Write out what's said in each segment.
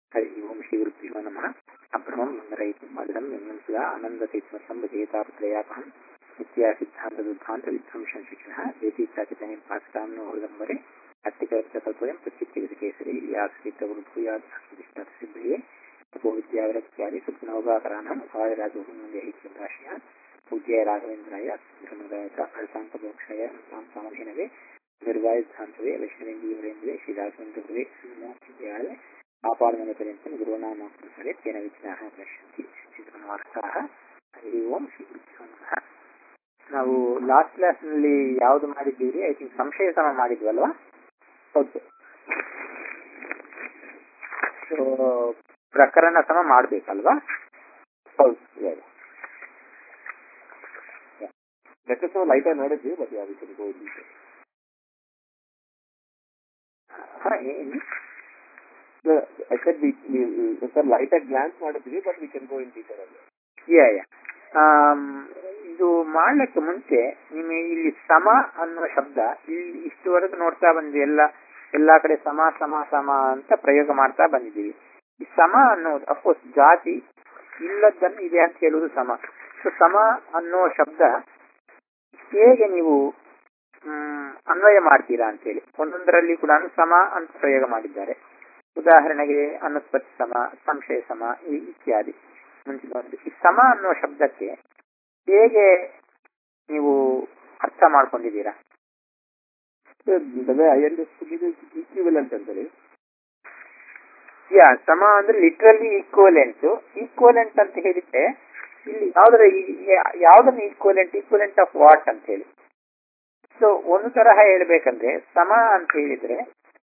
हरि ओम श्री गुरुभ्यो नमः। अब्रह्मं मंगरयितुं मदिदं यं सदा आनन्दतीर्थं भजेतापत्रयापहं नित्या सिद्धान्तदुद्धान्त विध्वंसं शिक्षणः वेदीचाचितने पाठकाम्नो हृदम्बरे अत्तिकल्पयं प्रचित्तिकेसरी व्यासतीर्थगुरुभूयादिष्टासिद्धये तपोविद्याविरक्त्यादि सुप्नोगाकराणं भावराजोहमुदेहितदाश्य पूज्याय राघवेन्द्राय ब्रह्मदाय अर्शान्तमोक्षाय सामहेनवे निर्वायुद्धान्तवे वैष्णवेन्दीवरेन्द्रे श्रीराघवेन्द्रगुरुवे श्रीमोक्षिद्याय आपादनपर्यन्तं गुरुनामानुसरे तेन विघ्नाः पश्यन्ति ಸಿದ್ಧಮಾರ್ತಾಹ ಹರಿ ಓಂ ಶ್ರೀ ಗುರುಭ್ಯೋ ನಮಃ. ನಾವು ಲಾಸ್ಟ್ ಕ್ಲಾಸ್ನಲ್ಲಿ ಯಾವುದು ಮಾಡಿದ್ದೀವಿ? ಐ ಥಿಂಕ್ ಸಂಶಯ ಸಮ ಮಾಡಿದ್ವಲ್ವಾ? ಹೌದು. ಸೊ ಪ್ರಕರಣ ಸಮ ಮಾಡಬೇಕಲ್ವಾ? ಹೌದು. ಲೆಕ್ಕಸಮ ಲೈಟ್ ಆಗಿ ನೋಡಿದ್ವಿ, ಬಟ್ ಯಾವ್ದು ಏನು I said we light at glance ಮಾಡಿದ್ವಿ, but we can go in detail. ಇದು ಮಾಡ್ಲಿಕ್ಕೆ ಮುಂಚೆ ನಿಮಗೆ ಇಲ್ಲಿ ಸಮ ಅನ್ನುವ ಶಬ್ದ ಇಲ್ಲಿ ಇಷ್ಟುವರೆಗೂ ನೋಡ್ತಾ ಬಂದ್ವಿ. ಎಲ್ಲಾ ಕಡೆ ಸಮ ಸಮ ಸಮ ಅಂತ ಪ್ರಯೋಗ ಮಾಡ್ತಾ ಬಂದಿದ್ದೀವಿ. ಈ ಸಮ ಅನ್ನೋದು ಅಫ್ಕೋರ್ಸ್ ಜಾತಿ ಇಲ್ಲದನ್ನು ಇದೆ ಅಂತ ಹೇಳುವುದು ಸಮ. ಸೊ ಸಮ ಅನ್ನೋ ಶಬ್ದ ಹೇಗೆ ನೀವು ಅನ್ವಯ ಮಾಡ್ತೀರಾ ಅಂತೇಳಿ ಒಂದೊಂದರಲ್ಲಿ ಕೂಡ ಸಮ ಅಂತ ಪ್ರಯೋಗ ಮಾಡಿದ್ದಾರೆ. ಉದಾಹರಣೆಗೆ ಅನುತ್ಪತ್ತಿ ಸಮ, ಸಂಶಯ ಸಮ ಇತ್ಯಾದಿ. ಮುಂಚಿನ ಈ ಸಮ ಅನ್ನೋ ಶಬ್ದಕ್ಕೆ ಹೇಗೆ ನೀವು ಅರ್ಥ ಮಾಡ್ಕೊಂಡಿದ್ದೀರಾ? ಈಕ್ವಿವೆಲೆಂಟ್ ಅಂತೇಳಿ. ಸಮ ಅಂದ್ರೆ ಲಿಟ್ರಲಿ ಈಕ್ವಲೆಂಟ್ ಅಂತ ಹೇಳಿದ್ರೆ ಇಲ್ಲಿ ಯಾವ್ದನ್ನ ಈಕ್ವಲೆಂಟ್ ಆಫ್ ವಾಟ್ ಅಂತ ಹೇಳಿ. ಸೊ ಒಂದು ತರಹ ಹೇಳ್ಬೇಕಂದ್ರೆ ಸಮ ಅಂತ ಹೇಳಿದ್ರೆ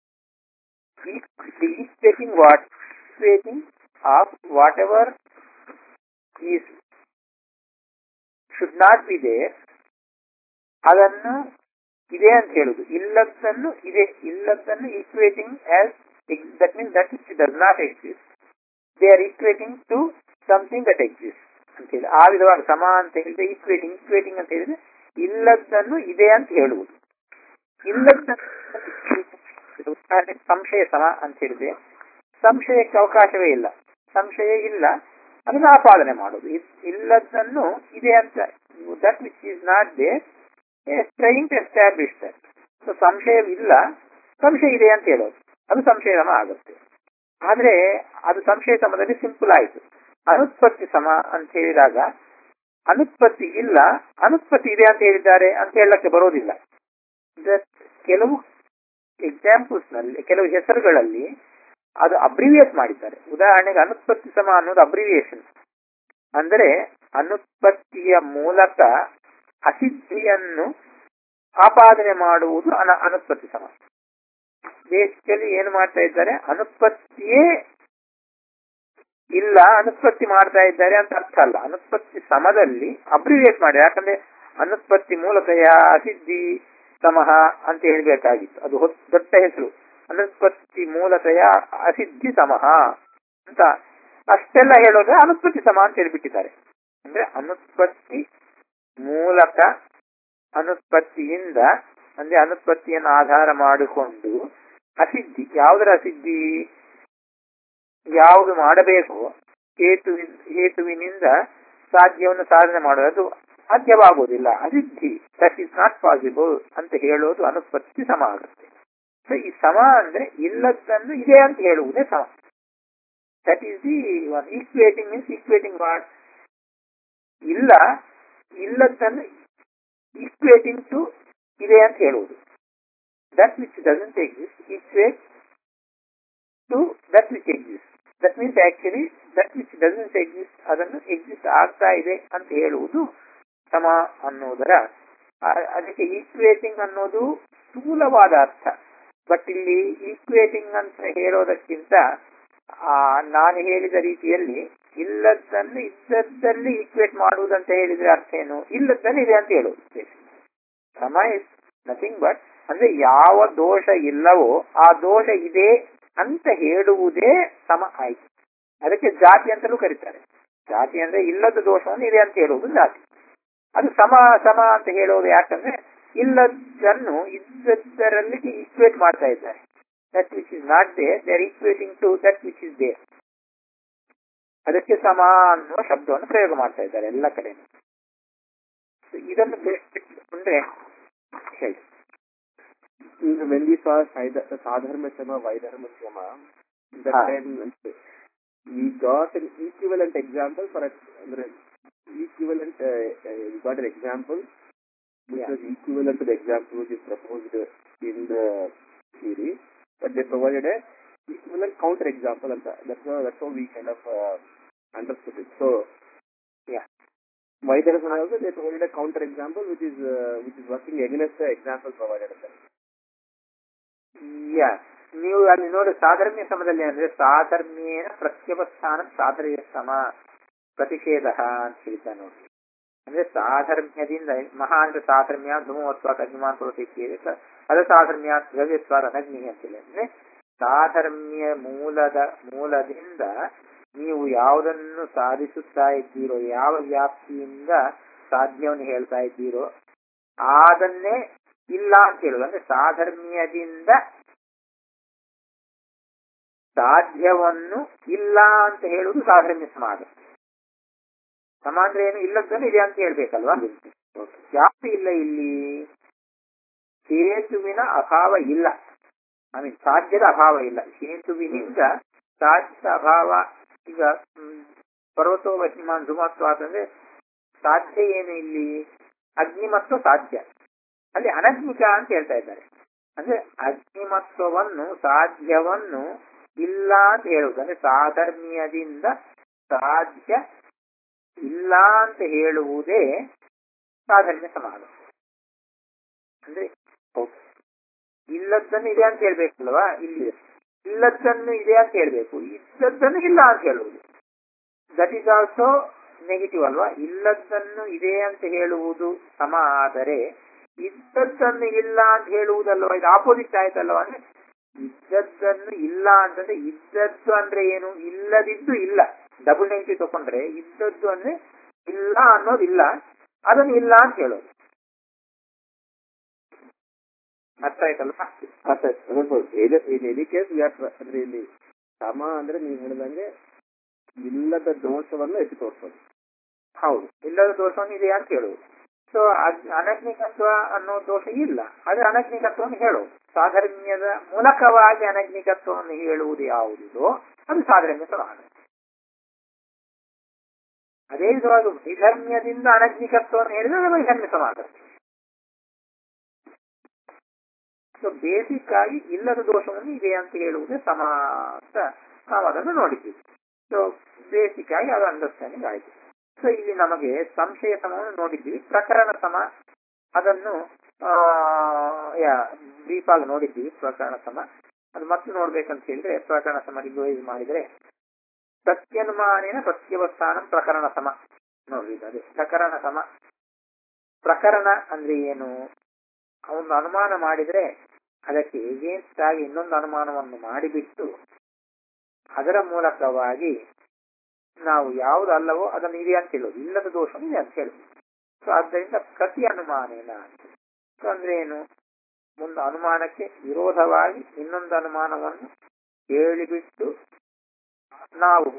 equating of whatever is should not be there ಅದನ್ನು ಇದೆ ಅಂತ ಹೇಳುದು. ಇಲ್ಲದನ್ನು equating as that means that which does not exist they are equating to something that exists ಅಂತ ಹೇಳಿ. ಆ ವಿಧವಾಗಿ ಸಮ ಅಂತ ಹೇಳಿದ್ರೆ ಈಕ್ವೇಟಿಂಗ್ ಅಂತ ಹೇಳಿದ್ರೆ ಇಲ್ಲದನ್ನು ಇದೆ ಅಂತ ಹೇಳುವುದು. ಸಂಶಯ ಸಮ ಅಂತ ಹೇಳಿದ್ರೆ ಸಂಶಯಕ್ಕೆ ಅವಕಾಶವೇ ಇಲ್ಲ, ಸಂಶಯ ಇಲ್ಲ ಅದನ್ನು ಆಪಾದನೆ ಮಾಡುದು. ಇಲ್ಲದನ್ನು ಇದೆ ಅಂತ that which is not there trying to establish that. So ಸಂಶಯ ಇಲ್ಲ, ಸಂಶಯ ಇದೆ ಅಂತ ಹೇಳೋದು, ಅದು ಸಂಶಯ ಸಮ ಆಗುತ್ತೆ. ಆದ್ರೆ ಅದು ಸಂಶಯ ಸಮದಲ್ಲಿ ಸಿಂಪಲ್ ಆಯಿತು. ಅನುತ್ಪತ್ತಿ ಸಮ ಅಂತ ಹೇಳಿದಾಗ ಅನುತ್ಪತ್ತಿ ಇಲ್ಲ, ಅನುತ್ಪತ್ತಿ ಇದೆ ಅಂತ ಹೇಳಿದ್ದಾರೆ ಅಂತ ಹೇಳಕ್ಕೆ ಬರೋದಿಲ್ಲ. ಕೆಲವು ಎಕ್ಸಾಂಪಲ್ಸ್ ನಲ್ಲಿ ಕೆಲವು ಹೆಸರುಗಳಲ್ಲಿ ಅದು ಅಬ್ರಿವಿಯೇಟ್ ಮಾಡಿದ್ದಾರೆ. ಉದಾಹರಣೆಗೆ ಅನುತ್ಪತ್ತಿ ಸಮ ಅನ್ನೋದು ಅಬ್ರಿವಿಯೇಷನ್. ಅಂದರೆ ಅನುತ್ಪತ್ತಿಯ ಮೂಲಕ ಅಸಿದ್ಧಿಯನ್ನು ಆಪಾದನೆ ಮಾಡುವುದು ಅನುತ್ಪತ್ತಿ ಸಮ. ಬೇಸಿಕಲಿ ಏನು ಮಾಡ್ತಾ ಇದ್ದಾರೆ, ಅನುತ್ಪತ್ತಿಯೇ ಇಲ್ಲ, ಅನುತ್ಪತ್ತಿ ಮಾಡ್ತಾ ಇದ್ದಾರೆ ಅಂತ ಅರ್ಥ ಅಲ್ಲ. ಅನುತ್ಪತ್ತಿ ಸಮದಲ್ಲಿ ಅಬ್ರಿವಿಯೇಟ್ ಮಾಡಿ, ಯಾಕಂದ್ರೆ ಅನುತ್ಪತ್ತಿ ಮೂಲತಃ ಅಸಿದ್ಧಿ ಸಮಹ ಅಂತ ಹೇಳ್ಬೇಕಾಗಿತ್ತು. ಅದು ದೊಡ್ಡ ಹೆಸರು. ಅನುತ್ಪತ್ತಿ ಮೂಲತಃ ಅಸಿದ್ಧಿ ಸಮಹ ಅಂತ ಅಷ್ಟೆಲ್ಲ ಹೇಳೋದ್ರೆ ಅನುತ್ಪತ್ತಿ ಸಮ ಅಂತ ಹೇಳ್ಬಿಟ್ಟಿದ್ದಾರೆ. ಅಂದ್ರೆ ಅನುತ್ಪತ್ತಿ ಮೂಲಕ ಅನುತ್ಪತ್ತಿಯಿಂದ ಅಂದ್ರೆ ಅನುತ್ಪತ್ತಿಯನ್ನು ಆಧಾರ ಮಾಡಿಕೊಂಡು ಅಸಿದ್ಧಿ, ಯಾವುದರ ಅಸಿದ್ಧಿ, ಯಾವುದು ಮಾಡಬೇಕು ಹೇತುವಿನಿಂದ ಸಾಧ್ಯವನ್ನು ಸಾಧನೆ ಮಾಡೋದು ಸಾಧ್ಯವಾಗುವುದಿಲ್ಲ, ಅಸಿದ್ಧಿ, ದಟ್ ಈಸ್ ನಾಟ್ ಪಾಸಿಬಲ್ ಅಂತ ಹೇಳೋದು ಅನುತ್ಪತ್ತಿ ಸಮ ಆಗುತ್ತೆ. ಸೊ ಈ ಸಮ ಅಂದ್ರೆ ಇಲ್ಲದನ್ನು ಇದೆ ಅಂತ ಹೇಳುವುದೇ ಸಮ. That is the equating means equating what, ಇಲ್ಲದನ್ನು ಈಕ್ವೇಟಿಂಗ್ ಟು ಇದೆ ಅಂತ ಹೇಳುವುದು. That which doesn't exist equate to that which exist. That means actually that which doesn't exist ಅದನ್ನು ಎಕ್ಸಿಸ್ಟ್ ಆಗ್ತಾ ಇದೆ ಅಂತ ಹೇಳುವುದು ಸಮ ಅನ್ನೋದರ. ಅದಕ್ಕೆ ಈಕ್ವೇಟಿಂಗ್ ಅನ್ನೋದು ಸ್ಥೂಲವಾದ ಅರ್ಥ. ಬಟ್ ಇಲ್ಲಿ ಈಕ್ವೇಟಿಂಗ್ ಅಂತ ಹೇಳೋದಕ್ಕಿಂತ ನಾನು ಹೇಳಿದ ರೀತಿಯಲ್ಲಿ ಇಲ್ಲದನ್ನು ಇದ್ದದ್ದಲ್ಲಿ ಈಕ್ವೇಟ್ ಮಾಡುವುದಂತ ಹೇಳಿದ್ರೆ ಅರ್ಥ ಏನು? ಇಲ್ಲದನ್ನು ಇದೆ ಅಂತ ಹೇಳುವುದು. ಸಮ ಇಸ್ ನಥಿಂಗ್ ಬಟ್ ಅಂದ್ರೆ ಯಾವ ದೋಷ ಇಲ್ಲವೋ ಆ ದೋಷ ಇದೆ ಅಂತ ಹೇಳುವುದೇ ಸಮ ಆಯ್ತು. ಅದಕ್ಕೆ ಜಾತಿ ಅಂತಲೂ ಕರೀತಾರೆ. ಜಾತಿ ಅಂದ್ರೆ ಇಲ್ಲದ ದೋಷವನ್ನು ಇದೆ ಅಂತ ಹೇಳುವುದು ಜಾತಿ. ಅದು ಸಮ ಅಂತ ಹೇಳೋದು ಯಾಕಂದ್ರೆ ಇಲ್ಲದನ್ನು ಇದ್ದದರಲ್ಲಿ ಈಕ್ವೇಟ್ ಮಾಡ್ತಾ ಇದ್ದಾರೆ. That which is not there they are equating to that which is there. ಅದಕ್ಕೆ ಸಮ ಅನ್ನುವ ಶಬ್ದವನ್ನು ಪ್ರಯೋಗ ಮಾಡ್ತಾ ಇದ್ದಾರೆ ಎಲ್ಲ ಕಡೆ. ಇದನ್ನು ಬೇರೆ ಹೇಳಿ. When we saw Sadharma Shama, Vaidharma Shama, that time we got an equivalent example for equivalent. We got an example which was equivalent to the example which is proposed in the theory, but they provided a equivalent counter example, and that's how we kind of understood it. So, yeah, Vaidharma also they provided a counter example which is working against the example provided. ನೀವು ಅಲ್ಲಿ ನೋಡಿ ಸಾಧರ್ಮ್ಯ ಸಮದಲ್ಲಿ ಅಂದ್ರೆ ಸಾಧರ್ಮ್ಯೇನ ಪ್ರತ್ಯವಸ್ಥಾನ ಸಾಧರ್ಯ ಸಮ ಪ್ರತಿಷೇಧ ಅಂತ ಹೇಳ್ತಾ ನೋಡಿ. ಅಂದ್ರೆ ಸಾಧರ್ಮ್ಯದಿಂದ ಮಹಾ ಅಂದ್ರೆ ಸಾಧರ್ಮ್ಯ ಧೂಮವತ್ವಾದ ಅಗ್ನಿಮಾನ್ ಪುರುಷ ಅದ ಸಾಧರ್ಮ್ಯ ದ್ರವ್ಯತ್ವಾದ ಅನಗ್ನಿ ಅಂತೇಳಿ. ಅಂದ್ರೆ ಸಾಧರ್ಮ್ಯ ಮೂಲದಿಂದ ನೀವು ಯಾವುದನ್ನು ಸಾಧಿಸುತ್ತಾ ಇದ್ದೀರೋ, ಯಾವ ವ್ಯಾಪ್ತಿಯಿಂದ ಸಾಧ್ಯವನ್ನು ಹೇಳ್ತಾ ಇದ್ದೀರೋ ಅದನ್ನೇ ಇಲ್ಲ ಅಂತ ಹೇಳುದು. ಅಂದ್ರೆ ಸಾಧರ್ಮ್ಯದಿಂದ ಸಾಧ್ಯವನ್ನು ಇಲ್ಲ ಅಂತ ಹೇಳುವುದು ಸಾಧರ್ಮ್ಯ ಸಮಾಧ. ಸಮ ಅಂದ್ರೆ ಏನು? ಇಲ್ಲದನ್ನು ಇದೆ ಅಂತ ಹೇಳ್ಬೇಕಲ್ವಾ? ಯಾಕೆ ಇಲ್ಲ ಇಲ್ಲಿ? ಹೇತುವಿನ ಅಭಾವ ಇಲ್ಲ, ಸಾಧ್ಯದ ಅಭಾವ ಇಲ್ಲ. ಹೇತುವಿನಿಂದ ಸಾಧ್ಯದ ಅಭಾವ. ಈಗ ಪರ್ವತೋ ವಹಿಮಾನ್ ಧುಮತ್ವ ಅಂತಂದ್ರೆ ಸಾಧ್ಯ ಏನು ಇಲ್ಲಿ? ಅಗ್ನಿಮತ್ವ ಸಾಧ್ಯ. ಅಲ್ಲಿ ಅನಗ್ನಿಕ ಅಂತ ಹೇಳ್ತಾ ಇದ್ದಾರೆ. ಅಂದ್ರೆ ಅಗ್ನಿಮತ್ವವನ್ನು ಸಾಧ್ಯವನ್ನು ಇಲ್ಲ ಅಂತ ಹೇಳುವುದು. ಅಂದ್ರೆ ಸಾಧರ್ಮ್ಯದಿಂದ ಸಾಧ್ಯ ಇಲ್ಲ ಅಂತ ಹೇಳುವುದೇ ಸಾಧರ್ಮ್ಯ ಸಮಾಧ. ಅಂದ್ರೆ ಇಲ್ಲದನ್ನು ಇದೆ ಅಂತ ಹೇಳ್ಬೇಕಲ್ವಾ? ಇಲ್ಲಿ ಇಲ್ಲದನ್ನು ಇದೆ ಅಂತ ಹೇಳ್ಬೇಕು, ಇದ್ದದ್ದನ್ನು ಇಲ್ಲ ಅಂತ ಹೇಳುವುದು. ದಟ್ ಈಸ್ ಆಲ್ಸೋ ನೆಗೆಟಿವ್ ಅಲ್ವಾ? ಇಲ್ಲದನ್ನು ಇದೆ ಅಂತ ಹೇಳುವುದು ಸಮ ಆದರೆ ಇದ್ದದ್ದನ್ನು ಇಲ್ಲ ಅಂತ ಹೇಳುವುದಲ್ವಾ? ಇದು ಆಪೋಸಿಟ್ ಆಯ್ತಲ್ವಾ? ಅಂದ್ರೆ ಇದ್ದದ್ದನ್ನು ಇಲ್ಲ ಅಂತಂದ್ರೆ ಇದ್ದದ್ದು ಅಂದ್ರೆ ಏನು? ಇಲ್ಲದಿದ್ದು ಇಲ್ಲ. ಡಬಲ್ ನೆಗೆಟಿವ್ ತಗೊಂಡ್ರೆ ಇದ್ದದ್ದು ಅಂದ್ರೆ ಇಲ್ಲ ಅನ್ನೋದಿಲ್ಲ, ಅದನ್ನು ಇಲ್ಲ ಅಂತ ಹೇಳೋದು. ಅರ್ಥ ಆಯ್ತಲ್ವಾ? ಅರ್ಥ ಆಯ್ತು. ಎನಿ ಕೇಸ್ ಅಂದ್ರೆ ಇಲ್ಲಿ ಸಮ ಅಂದ್ರೆ ನೀವು ಹೇಳಿದಂಗೆ ಇಲ್ಲದ ದೋಷವನ್ನು ಎತ್ತಿ ತೋರಿಸೋದು. ಹೌದು, ಇಲ್ಲದ ದೋಷವನ್ನು ಇದೆ ಅಂತ ಹೇಳುವುದು. ಸೊ ಅನಗ್ನಿಕತ್ವ ಅನ್ನೋ ದೋಷ ಇಲ್ಲ, ಆದ್ರೆ ಅನಗ್ನಿಕತ್ವವನ್ನು ಹೇಳೋದು. ಸಾಧರ್ಮ್ಯದ ಮೂಲಕವಾಗಿ ಅನಗ್ನಿಕತ್ವವನ್ನು ಹೇಳುವುದು ಯಾವುದಿದೋ ಅದು ಸಾಧರ್ಮ್ಯ ಸಮಾಧ. ಅದೇ ವಿಧವಾಗಿ ವೈಧರ್ಮ್ಯದಿಂದ ಅನಗ್ನಿಕತ್ವವನ್ನು ಹೇಳಿದ್ರೆ ಅದು ವೈಧರ್ಮ್ಯ ಸಮಾಧ. ಸೊ ಬೇಸಿಕ್ ಆಗಿ ಇಲ್ಲದ ದೋಷವನ್ನು ಇದೆ ಅಂತ ಹೇಳುವುದೇ ಸಮ ಅಂತ ನಾವು ಅದನ್ನು ನೋಡಿದ್ದೀವಿ. ಸೊ ಬೇಸಿಕ್ ಆಗಿ ಅದು ಅಂಡರ್ಸ್ಟ್ಯಾಂಡಿಂಗ್ ಆಯಿತು. ಸೊ ಇಲ್ಲಿ ನಮಗೆ ಸಂಶಯ ಸಮವನ್ನು ನೋಡಿದ್ದೀವಿ. ಪ್ರಕರಣ ಸಮ ಅದನ್ನು ಬ್ರೀಫ್ ಆಗಿ ನೋಡಿದ್ದೀವಿ. ಪ್ರಕರಣ ಸಮ ಅದು ಮತ್ತೆ ನೋಡ್ಬೇಕಂತ ಹೇಳಿದ್ರೆ ಪ್ರಕರಣ ಸಮ ರಿವೈಸ್ ಮಾಡಿದ್ರೆ ಪ್ರತ್ಯನುಮಾನೇನ ಪ್ರತ್ಯವಸ್ಥಾನ ಪ್ರಕರಣ ಸಮ ನೋಡ್ರಿ. ಅದೇ ಪ್ರಕರಣ ಸಮ. ಪ್ರಕರಣ ಅಂದ್ರೆ ಏನು? ಅವನು ಅನುಮಾನ ಮಾಡಿದ್ರೆ ಅದಕ್ಕೆ ಎಗೇನ್ಸ್ಟ್ ಆಗಿ ಇನ್ನೊಂದು ಅನುಮಾನವನ್ನು ಮಾಡಿಬಿಟ್ಟು ಅದರ ಮೂಲಕವಾಗಿ ನಾವು ಯಾವುದು ಅಲ್ಲವೋ ಅದನ್ನು ಇದೆ ಅಂತ ಹೇಳೋದು, ಇಲ್ಲದ ದೋಷ ಇದೆ ಅಂತ ಹೇಳುದು. ಸೊ ಆದ್ದರಿಂದ ಪ್ರತಿ ಅನುಮಾನೇನ ಸೊ ಅಂದ್ರೆ ಏನು? ಒಂದು ಅನುಮಾನಕ್ಕೆ ವಿರೋಧವಾಗಿ ಇನ್ನೊಂದು ಅನುಮಾನವನ್ನು ಹೇಳಿಬಿಟ್ಟು ನಾವು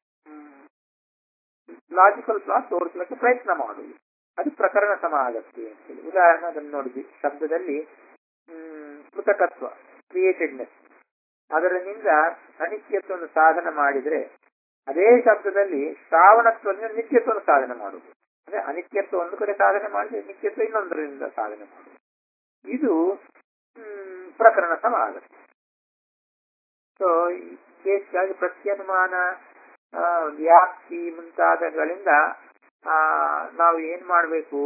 ಲಾಜಿಕಲ್ ಪ್ಲಾಟ್ ತೋರಿಸಲಿಕ್ಕೆ ಪ್ರಯತ್ನ ಮಾಡುವುದು, ಅದು ಪ್ರಕರಣ ಸಮ ಆಗತ್ತೆ ಅಂತ ಹೇಳಿ. ಉದಾಹರಣೆ ಅದನ್ನು ನೋಡಿದ್ವಿ. ಶಬ್ದದಲ್ಲಿ ಕೃತಕತ್ವ, ಕ್ರಿಯೇಟೆಡ್ನೆಸ್, ಅದರಿಂದ ಅನಿತ್ಯತ್ವವನ್ನು ಸಾಧನೆ ಮಾಡಿದ್ರೆ ಅದೇ ಶಬ್ದದಲ್ಲಿ ಶ್ರಾವಣತ್ವದಿಂದ ನಿತ್ಯತ್ವವನ್ನು ಸಾಧನೆ ಮಾಡುವುದು. ಅಂದ್ರೆ ಅನಿತ್ಯತ್ವ ಒಂದು ಕಡೆ ಸಾಧನೆ ಮಾಡಿದ್ರೆ ನಿತ್ಯತ್ವ ಇನ್ನೊಂದರಿಂದ ಸಾಧನೆ ಮಾಡುವುದು. ಇದು ಪ್ರಕರಣ ಸಮ ಆಗುತ್ತೆ. ಸೊ ಬೇಸಿಗಾಗಿ ಪ್ರತ್ಯನುಮಾನ, ವ್ಯಾಪ್ತಿ ಮುಂತಾದಗಳಿಂದ ನಾವು ಏನ್ ಮಾಡಬೇಕು?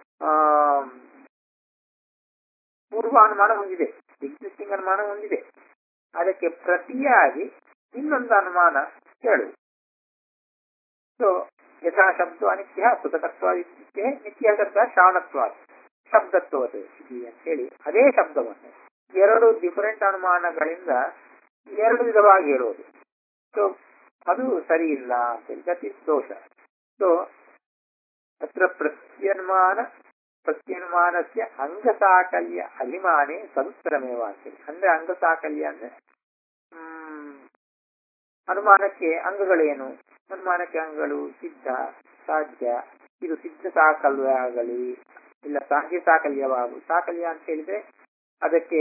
ಪೂರ್ವ ಅನುಮಾನ ಹೊಂದಿದೆ, ಎಕ್ಸಿಸ್ಟಿಂಗ್ ಅನುಮಾನ ಹೊಂದಿದೆ, ಅದಕ್ಕೆ ಪ್ರತಿಯಾಗಿ ಇನ್ನೊಂದು ಅನುಮಾನ ಹೇಳುವುದು. ಸೊ ಯಥಾ ಶಬ್ದ ಅನಿತ್ಯ ಕೃತಕತ್ವ ನಿತ್ಯ ಶಬ್ದ ಶ್ರಾವಣತ್ವ ಶಬ್ದತ್ವದ ಅಂತ ಹೇಳಿ ಅದೇ ಶಬ್ದವನ್ನು ಎರಡು ಡಿಫರೆಂಟ್ ಅನುಮಾನಗಳಿಂದ ಎರಡು ವಿಧವಾಗಿ ಹೇಳೋದು. ಸೊ ಅದು ಸರಿ ಇಲ್ಲ ಅಂತೇಳಿ, ದಟ್ ಇಸ್ ದೋಷ. ಸೊ ಅತ್ರ ಪ್ರತ್ಯನುಮಾನಸ್ಯ ಅಂಗಸಾಕಲ್ಯ ಅಭಿಮಾನೇ ಸದುತ್ತರಮೇವ ಅಂತೇಳಿ. ಅಂದ್ರೆ ಅಂಗಸಾಕಲ್ಯ ಅಂದ್ರೆ ಅನುಮಾನಕ್ಕೆ ಅಂಗಗಳೇನು? ಅನುಮಾನಕ್ಕೆ ಅಂಗಗಳು ಸಿದ್ಧ, ಸಾಧ್ಯ. ಇದು ಸಿದ್ಧ ಸಾಕಲ್ಯ ಆಗಲಿ, ಇಲ್ಲ ಸಾಧ್ಯ ಸಾಕಲ್ಯವಾಗು. ಸಾಕಲ್ಯ ಅಂತ ಹೇಳಿದ್ರೆ ಅದಕ್ಕೆ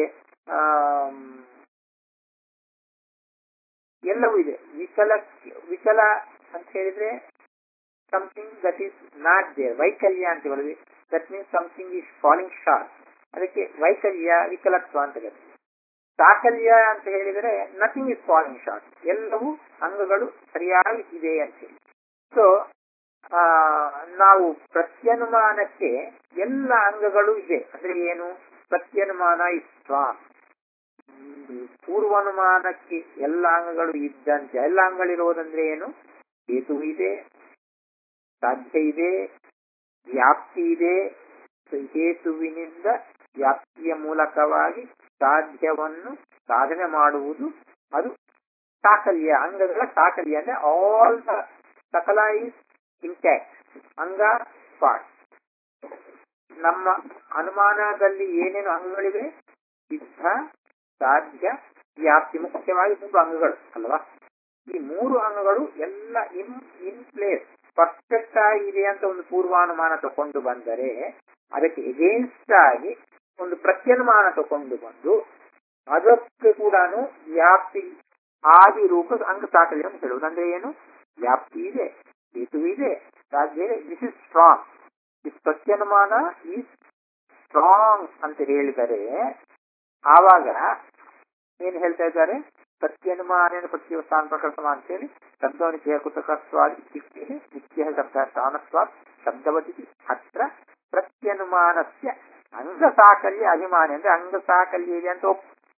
ಎಲ್ಲವೂ ಇದೆ. ವಿಕಲ ಅಂತ ಹೇಳಿದ್ರೆ something that is not there. ವೈಕಲ್ಯ ಅಂತ ಹೇಳಿದ್ವಿ, that means something is falling short. ಅದಕ್ಕೆ ವೈಕಲ್ಯ, ವಿಕಲತ್ವ ಅಂತ ಕರೀತೀವಿ. ಸಾಕಲ್ಯ ಅಂತ ಹೇಳಿದರೆ ನಥಿಂಗ್ ಇಸ್ ಫಾಲಿಂಗ್ ಶಾರ್ಟ್, ಎಲ್ಲವೂ ಅಂಗಗಳು ಸರಿಯಾಗಿ ಇದೆ ಅಂತ ಹೇಳಿ. ಸೊ ನಾವು ಪ್ರತ್ಯನುಮಾನಕ್ಕೆ ಎಲ್ಲ ಅಂಗಗಳು ಇದೆ ಅಂದ್ರೆ ಏನು? ಪ್ರತ್ಯನುಮಾನ ಇಸ್ ಸ್ಟ್ರಾಂಗ್. ಪೂರ್ವಾನುಮಾನಕ್ಕೆ ಎಲ್ಲ ಅಂಗಗಳು ಇದ್ದಂತೆ. ಎಲ್ಲ ಅಂಗಗಳಿರೋದಂದ್ರೆ ಏನು? ಹೇತು ಇದೆ, ಸಾಧ್ಯ ಇದೆ, ವ್ಯಾಪ್ತಿ ಇದೆ. ಹೇತುವಿನಿಂದ ವ್ಯಾಪ್ತಿಯ ಮೂಲಕವಾಗಿ ಸಾಧ್ಯವನ್ನು ಸಾಧನೆ ಮಾಡುವುದು, ಅದು ಸಾಕಲ್ಯ. ಅಂಗಗಳ ಸಾಕಲ್ಯ ಅಂದ್ರೆ ಆಲ್ ದ ಸಕಲ ಇಸ್ ಇಂಟ್ಯಾಕ್ಟ್. ಅಂಗ ಪಾರ್ಟ್. ನಮ್ಮ ಅನುಮಾನದಲ್ಲಿ ಏನೇನು ಅಂಗಗಳಿವೆ? ಸಿದ್ಧ, ಸಾಧ್ಯ, ವ್ಯಾಪ್ತಿ. ಮುಖ್ಯವಾಗಿ 3 ಅಂಗಗಳು ಅಲ್ವಾ? ಈ 3 ಅಂಗಗಳು ಎಲ್ಲ ಇನ್ ಪ್ಲೇಸ್ ಪರ್ಫೆಕ್ಟ್ ಆಗಿದೆ ಅಂತ ಒಂದು ಪೂರ್ವಾನುಮಾನ ತಕೊಂಡು ಬಂದರೆ, ಅದಕ್ಕೆ ಎಗೇನ್ಸ್ಟ್ ಆಗಿ ಒಂದು ಪ್ರತ್ಯನುಮಾನ ತಕೊಂಡು ಬಂದು ಅದಕ್ಕೆ ಕೂಡ ವ್ಯಾಪ್ತಿ ಆದಿ ರೂಪ ಅಂಗ ಸಾಕಲ್ಯ ಅಂತ ಹೇಳುವುದು. ಅಂದ್ರೆ ಏನು? ವ್ಯಾಪ್ತಿ ಇದೆ, ಹೇತು ಇದೆ, ಸಾಧ್ಯ ಇದೆ. This is strong. ದಿಸ್ ಪ್ರತ್ಯನುಮಾನ ಈಸ್ ಸ್ಟ್ರಾಂಗ್ ಅಂತ ಹೇಳಿದರೆ ಆವಾಗ ಏನ್ ಹೇಳ್ತಾ ಇದ್ದಾರೆ? ಪ್ರತ್ಯನುಮಾನ ಪ್ರತ್ಯವಸ್ಥಾನ ಪ್ರಕೃತಮ ಅಂತ ಹೇಳಿ ಶಬ್ದವನಿಕೆ ಕುತಕಸ್ವಾದಿ ನಿತ್ಯ ಶಬ್ದ ಸ್ಥಾನಸ್ವ ಶಬ್ದವತಿ ಅತ್ರ ಪ್ರತ್ಯನುಮಾನಸ್ಯ ಅಂಗ ಸಾಕಲ್ಯ ಅಭಿಮಾನಿ. ಅಂದ್ರೆ ಅಂಗ ಸಾಕಲ್ಯ ಇದೆ ಅಂತ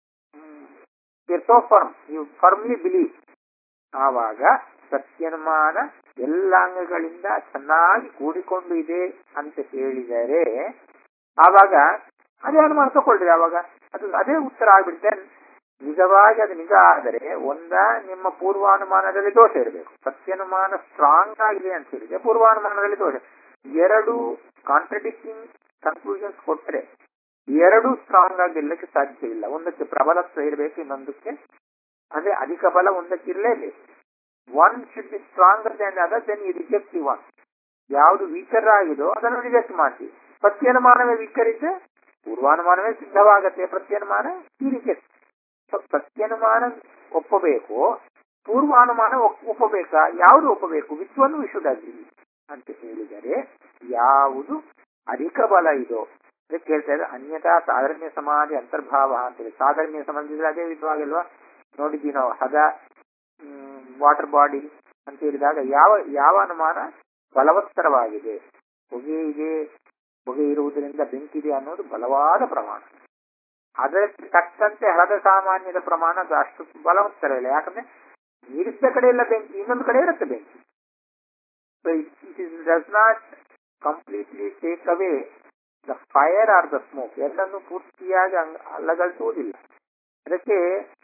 ಯು ಫರ್ಮ್ಲಿ ಬಿಲೀವ್. ಆವಾಗ ಪ್ರತ್ಯನುಮಾನ ಎಲ್ಲ ಅಂಗಗಳಿಂದ ಚೆನ್ನಾಗಿ ಕೂಡಿಕೊಂಡು ಇದೆ ಅಂತ ಹೇಳಿದರೆ ಆವಾಗ ಅದೇ ಅನುಮಾನ ತಗೊಳ್ರಿ. ಆವಾಗ ಅದು ಅದೇ ಉತ್ತರ ಆಗ್ಬಿಡುತ್ತೆ. ನಿಜವಾಗಿ ಅದು ನಿಜ ಆದರೆ ನಿಮ್ಮ ಪೂರ್ವಾನುಮಾನದಲ್ಲಿ ದೋಷ ಇರಬೇಕು. ಪ್ರತ್ಯನುಮಾನ ಸ್ಟ್ರಾಂಗ್ ಆಗಿದೆ ಅಂತ ಹೇಳಿದ್ರೆ ಪೂರ್ವಾನುಮಾನದಲ್ಲಿ ದೋಷ. 2 ಕಾಂಟ್ರಡಿಕ್ಟಿಂಗ್ ಕನ್ಕ್ಲೂಷನ್ಸ್ ಕೊಟ್ಟರೆ 2 ಸ್ಟ್ರಾಂಗ್ ಆಗಿರ್ಲಿಕ್ಕೆ ಸಾಧ್ಯವಿಲ್ಲ. ಒಂದಕ್ಕೆ ಪ್ರಬಲತ್ವ ಇರಬೇಕು, ಇನ್ನೊಂದಕ್ಕೆ ಅಂದ್ರೆ ಅಧಿಕ ಬಲ ಒಂದಕ್ಕೆ ಇರಲೇಬೇಕು. One should be stronger then other, then you reject the one. ಯಾವುದು ವೀಕರ್ ಆಗಿದೋ ಅದನ್ನು ರಿಜೆಕ್ಟ್ ಮಾಡ್ತೀವಿ. ಪ್ರತ್ಯನುಮಾನವೇ ವೀಕರ್ ಇದ್ರೆ ಪೂರ್ವಾನುಮಾನವೇ ಸಿದ್ಧವಾಗತ್ತೆ. ಪ್ರತ್ಯನುಮಾನ ಈ ರಿಜೆಕ್ಟ್. ಪ್ರತ್ಯನುಮಾನ ಒಪ್ಪಬೇಕು, ಪೂರ್ವಾನುಮಾನ ಒಪ್ಪಬೇಕಾ? ಯಾವುದು ಒಪ್ಪಬೇಕು? Which one we should agree ಅಂತ ಹೇಳಿದರೆ ಯಾವುದು ಅಧಿಕ ಬಲ ಇದೋ ಅದಕ್ಕೆ ಹೇಳ್ತಾ ಇದ್ದಾರೆ. ಅನ್ಯತಾ ಸಾಧರ್ಮ್ಯ ಸಮಾಧಿ ಅಂತರ್ಭಾವ ಅಂತೇಳಿ. ಸಾಧರ್ಮ್ಯ ಸಂಬಂಧಿಸಿದ್ರೆ ಅದೇ ವಿಧವಾಗಿಲ್ವಾ? ನೋಡಿದ್ದೀವಿ ನಾವು. ಹದ, ವಾಟರ್ ಬಾಡಿ ಅಂತ ಹೇಳಿದಾಗ ಯಾವ ಅನುಮಾನ ಬಲವತ್ತರವಾಗಿದೆ? ಹೊಗೆ ಇದೆ, ಹೊಗೆ ಇರುವುದರಿಂದ ಬೆಂಕಿದೆ ಅನ್ನೋದು ಬಲವಾದ ಪ್ರಮಾಣ. ಅದಕ್ಕೆ ತಕ್ಕಂತೆ ಹಳದ ಸಾಮಾನ್ಯದ ಪ್ರಮಾಣ ಅಷ್ಟು ಬಲವತ್ತರ ಇಲ್ಲ. ಯಾಕಂದ್ರೆ ಇರಿಸಿದ ಕಡೆ ಎಲ್ಲ ಬೆಂಕಿ, ಇನ್ನೊಂದು ಕಡೆ ಇರುತ್ತೆ ಬೆಂಕಿ. It does not completely take away the fire or the smoke. ಎರಡನ್ನು ಪೂರ್ತಿಯಾಗಿ ಅಲ್ಲಗಳಿಸುವುದಿಲ್ಲ. ಅದಕ್ಕೆ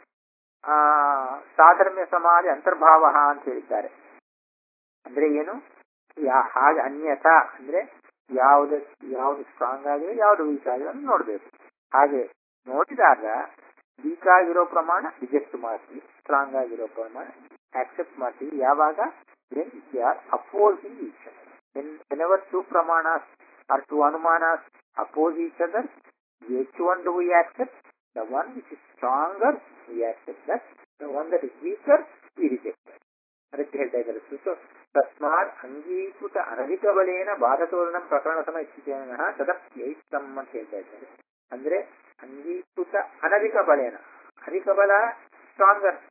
ಸಾಧರ್ಮ್ಯ ಸಮಾಧಿ ಅಂತರ್ಭಾವ ಅಂತ ಹೇಳಿದ್ದಾರೆ. ಅಂದ್ರೆ ಏನು? ಹಾಗೆ ಅನ್ಯತಾ ಅಂದ್ರೆ ಯಾವುದು ಸ್ಟ್ರಾಂಗ್ ಆಗಿದೆ, ಯಾವುದು ವೀಕ್ ಆಗಿದೆ ಅಂತ ನೋಡ್ಬೇಕು. ಹಾಗೆ ನೋಡಿದಾಗ ವೀಕ್ ಆಗಿರೋ ಪ್ರಮಾಣ ರಿಜೆಕ್ಟ್ ಮಾಡ್ತೀವಿ, ಸ್ಟ್ರಾಂಗ್ ಆಗಿರೋ ಪ್ರಮಾಣ ಆಕ್ಸೆಪ್ಟ್ ಮಾಡ್ತೀವಿ. ಯಾವಾಗ? Opposing each other. whenever 2 pramanas or 2 anumanas oppose each other, which one do we accept? The one which is stronger, we accept that. The one that is weaker, we reject that. ಅದಕ್ಕೆ ಹೇಳ್ತಾ ಇದ್ದಾರೆ. ತಸ್ಮಾತ್ ಅಂಗೀಕೃತ ಅನಧಿಕ ಬಲೇನ ಬಾಧತೋಲನ ಪ್ರಕರಣ ಸಮಸ್ಯೆನ ತದಪ್ಯೈಸ್ತಂ ಅಂತ ಹೇಳ್ತಾ ಇದ್ದಾರೆ. ಅಂದ್ರೆ ಅಂಗೀಕೃತ ಅನಧಿಕ ಬಲೇನ, ಅಧಿಕ ಬಲ ಸ್ಟ್ರಾಂಗರ್,